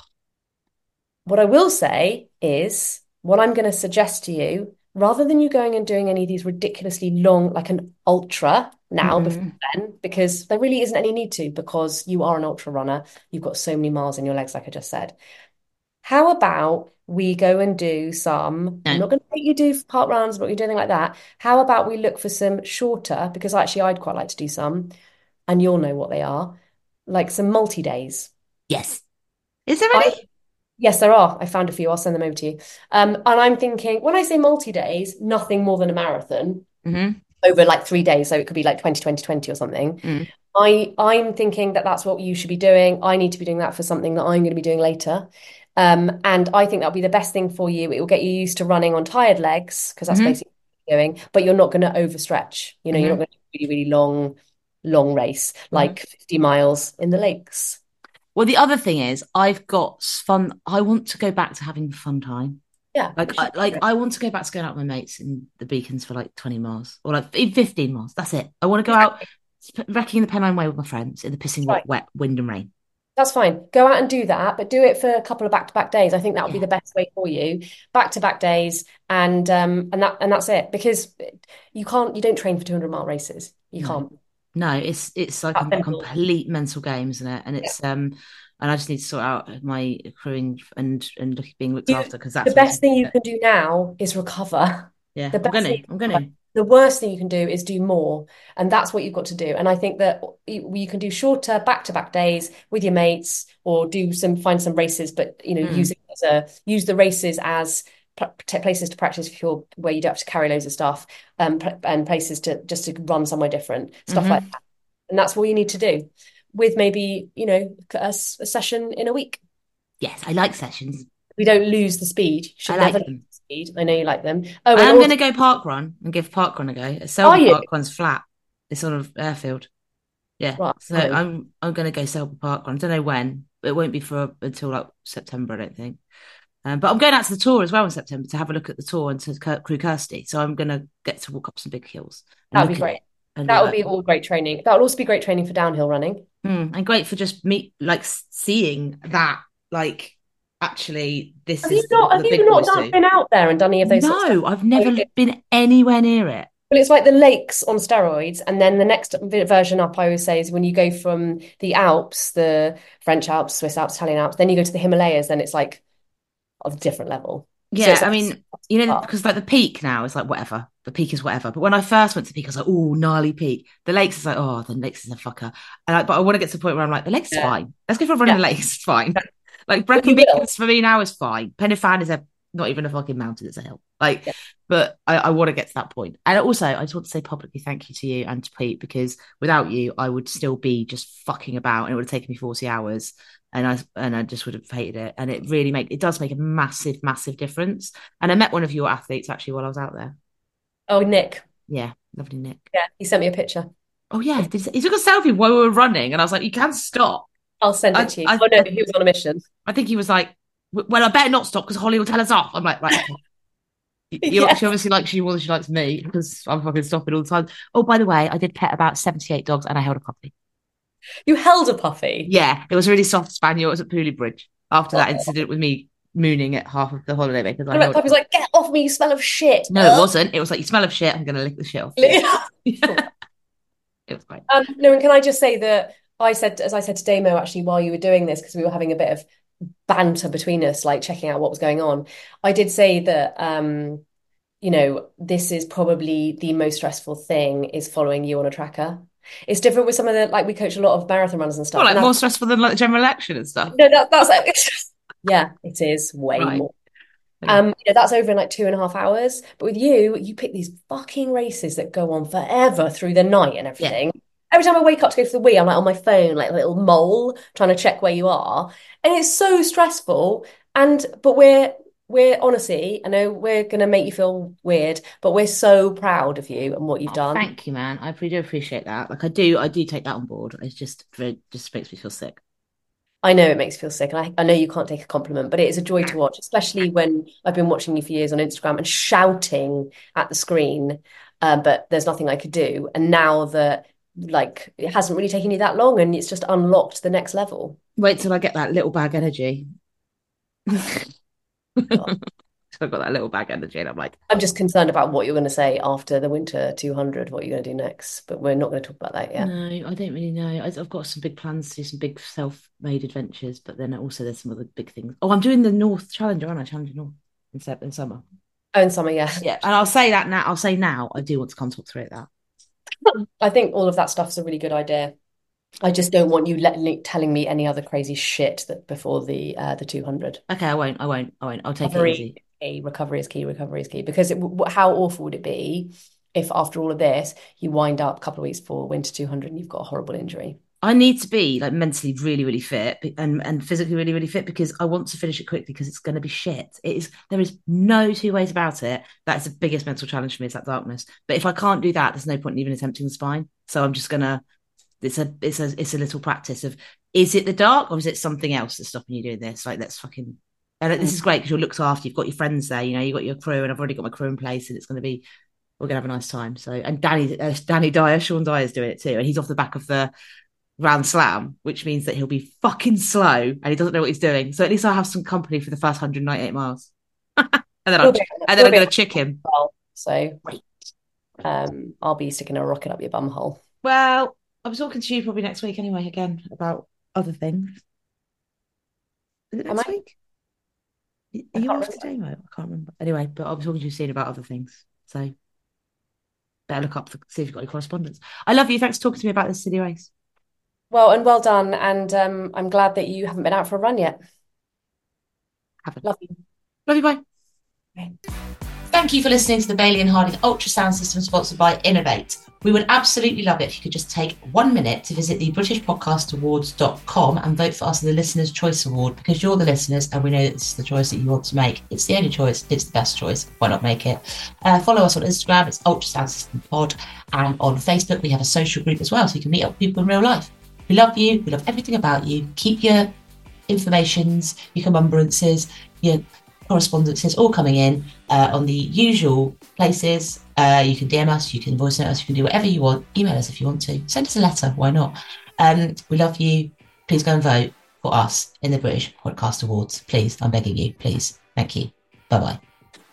What I will say is, what I'm going to suggest to you, rather than you going and doing any of these ridiculously long, like an ultra now before Mm. then, because there really isn't any need to, because you are an ultra runner. You've got so many miles in your legs, like I just said. How about we go and do some, I'm No. not going to make you do park runs, I'm not going to do anything like that. How about we look for some shorter, because actually I'd quite like to do some, and you'll know what they are, like some multi-days. Yes. Is there I any? Yes, there are. I found a few. I'll send them over to you. Um, and I'm thinking, when I say multi-days, nothing more than a marathon Mm-hmm. over like three days. So it could be like twenty, twenty, twenty or something. Mm. I, I'm thinking that that's what you should be doing. I need to be doing that for something that I'm going to be doing later. Um, and I think that'll be the best thing for you. It will get you used to running on tired legs, because that's Mm-hmm. basically what you're doing, but you're not going to overstretch. You know, you're not Mm-hmm. going to do a really, really long, long race, Mm-hmm. like fifty miles in the lakes. Well, the other thing is, I've got fun. I want to go back to having fun time. Yeah, Like, which I, is like great. I want to go back to going out with my mates in the Beacons for like twenty miles or like even fifteen miles. That's it. I want to go out wrecking the Pennine Way with my friends in the pissing Right. wet wind and rain. That's fine. Go out and do that, but do it for a couple of back-to-back days. I think that would be Yeah. the best way for you. Back-to-back days, and um, and that and that's it. Because you can't, you don't train for two hundred mile races. You No. can't. No, it's it's like That's a mental. complete mental game, isn't it? And Yeah. it's um, and I just need to sort out my accruing and and look, being looked You, after because the that's where it's best thing you at. can do now is recover. Yeah, The I'm best thing, gonna, I'm gonna. the worst thing you can do is do more, and that's what you've got to do. And I think that you, you can do shorter back-to-back days with your mates, or do some find some races, but you know, use Mm. it as a use the races as places to practice if you're where you don't have to carry loads of stuff, um, and places to just to run somewhere different, stuff like Hmm. that. And that's all you need to do, with maybe, you know, a, a session in a week. Yes, I like sessions. We don't lose the speed. You I should never like lose them. the speed. I know you like them. Oh, I and am also, gonna go park run and give park run a go. are Selby you? Park Run's flat. It's sort of airfield. Yeah, Right, so fine. I'm I'm gonna go Selby Park Run. I don't know when. But it won't be for until like September, I don't think. Um, but I'm going out to the tour as well in September to have a look at the tour and to Cru Crew Kirsty. So I'm going to get to walk up some big hills and That'd look be at great. it and be That would like, be all great training. That would also be great training for downhill running. hmm, and great for just me like seeing that like actually this Have you is not, what have the you big not boys done, do. been out there and done any of those sort of stuff? No, I've Oh, never you did. been anywhere near it. Well, it's like the lakes on steroids. And then the next v- version up, I always say, is when you go from the Alps, the French Alps, Swiss Alps, Italian Alps, then you go to the Himalayas, then it's like of a different level. So Yeah, it's I like, mean, you know, up. because like the peak now is like whatever. The peak is whatever. But when I first went to the peak, I was like, oh, gnarly peak. The lakes is like, oh, the lakes is a fucker. And I, but I want to get to the point where I'm like, the lakes is Yeah. fine. Let's go for a run in Yeah. the lakes. It's fine. Like Well, Brecon you will. Beacons for me now is fine. Penifan is a not even a fucking mountain, it's a hill. Like, Yeah. but I, I want to get to that point. And also, I just want to say publicly thank you to you and to Pete, because without you, I would still be just fucking about and it would have taken me forty hours. And I and I just would have hated it. And it really make it does make a massive, massive difference. And I met one of your athletes actually while I was out there. Oh, Nick. Yeah, lovely Nick. Yeah, he sent me a picture. Oh yeah, did, he took a selfie while we were running, and I was like, "You can stop." I'll send it I, to you. I, Oh, no, I, he was on a mission. I think he was like, "Well, I better not stop because Holly will tell us off." I'm like, "Right, okay." You, Yeah. she obviously likes you more than she likes me because I'm fucking stopping all the time. Oh, by the way, I did pet about seventy-eight dogs and I held a puppy. You held a puppy. Yeah, it was a really soft spaniel. It was at Pooley Bridge after that Oh. incident with me mooning at half of the holiday because I And that held puppy was like, get off me, you smell of shit. No, it wasn't. It was like, you smell of shit. I'm going to lick the shit off you. Yeah. It was great. Um, no, and can I just say that I said, as I said to Damo actually while you were doing this, because we were having a bit of banter between us, like checking out what was going on. I did say that um, you know, this is probably the most stressful thing is following you on a tracker. It's different with some of the, like we coach a lot of marathon runners and stuff. Well, like and more stressful than like the general election and stuff. No, that, that's like, yeah, it is way Right. more. Um, you know, that's over in like two and a half hours. But with you, you pick these fucking races that go on forever through the night and everything. Yeah. Every time I wake up to go for the wee, I'm like on my phone, like a little mole, trying to check where you are. And it's so stressful. And but we're we're honestly, I know we're gonna make you feel weird, but we're so proud of you and what you've oh, done. Thank you, man. I really do appreciate that. Like I do, I do take that on board. It's just it just makes me feel sick. I know it makes you feel sick, and I, I know you can't take a compliment, but it is a joy to watch, especially when I've been watching you for years on Instagram and shouting at the screen, um, but there's nothing I could do. And now that like it hasn't really taken you that long, and it's just unlocked the next level. Wait till I get that little bag energy. I've got that little bag energy, and I'm like, I'm just concerned about what you're going to say after the winter two hundred, what you're going to do next, but we're not going to talk about that yet. No, I don't really know. I've got some big plans to do some big self-made adventures, but then also there's some other big things. Oh, I'm doing the North Challenger, aren't I? Challenger North in, in summer. Oh, in summer, yeah. Yeah, and I'll say that now. I'll say now, I do want to come talk through that. I think all of that stuff's a really good idea. I just don't want you letting telling me any other crazy shit that before the uh, the two hundred. Okay, I won't. I won't. I won't. I'll take recovery, it easy. A recovery is key. Recovery is key because it, how awful would it be if after all of this you wind up a couple of weeks before winter two hundred and you've got a horrible injury? I need to be like mentally really, really fit and and physically really, really fit because I want to finish it quickly because it's going to be shit. It is. There is no two ways about it. That's the biggest mental challenge for me is that darkness. But if I can't do that, there's no point in even attempting the spine. So I'm just gonna. It's a it's a it's a little practice of is it the dark or is it something else that's stopping you doing this? Like let's fucking and this is great because you're looked after. You've got your friends there, you know. You've got your crew, and I've already got my crew in place, and it's going to be we're going to have a nice time. So and Danny uh, Danny Dyer, Sean Dyer's doing it too, and he's off the back of the Round Slam, which means that he'll be fucking slow and he doesn't know what he's doing. So at least I'll have some company for the first one hundred ninety-eight miles, and then I'll, and then I'm going to chick him. Well, so great. Um, I'll be sticking a rocket up your bum hole. Well. I was talking to you probably next week anyway, again, about other things. Is it next week? Are you off today, Mo? I can't remember. Anyway, but I was talking to you soon about other things. So better look up, for, see if you've got any correspondence. I love you. Thanks for talking to me about this city race. Well, and well done. And um, I'm glad that you haven't been out for a run yet. Haven't. Love you. Love you, bye. Okay. Thank you for listening to the Bailey and Harding Ultrasound System sponsored by Innovate. We would absolutely love it if you could just take one minute to visit the british podcast awards dot com and vote for us in the Listener's Choice Award because you're the listeners and we know that this is the choice that you want to make. It's the only choice. It's the best choice. Why not make it? Uh, follow us on Instagram. It's Ultrasound System Pod. And on Facebook, we have a social group as well so you can meet up with people in real life. We love you. We love everything about you. Keep your informations, your commemorances, your correspondences all coming in uh, on the usual places. Uh, you can D M us, you can voice note us, you can do whatever you want. Email us if you want to. Send us a letter, why not? Um, we love you. Please go and vote for us in the British Podcast Awards. Please, I'm begging you. Please. Thank you. Bye-bye.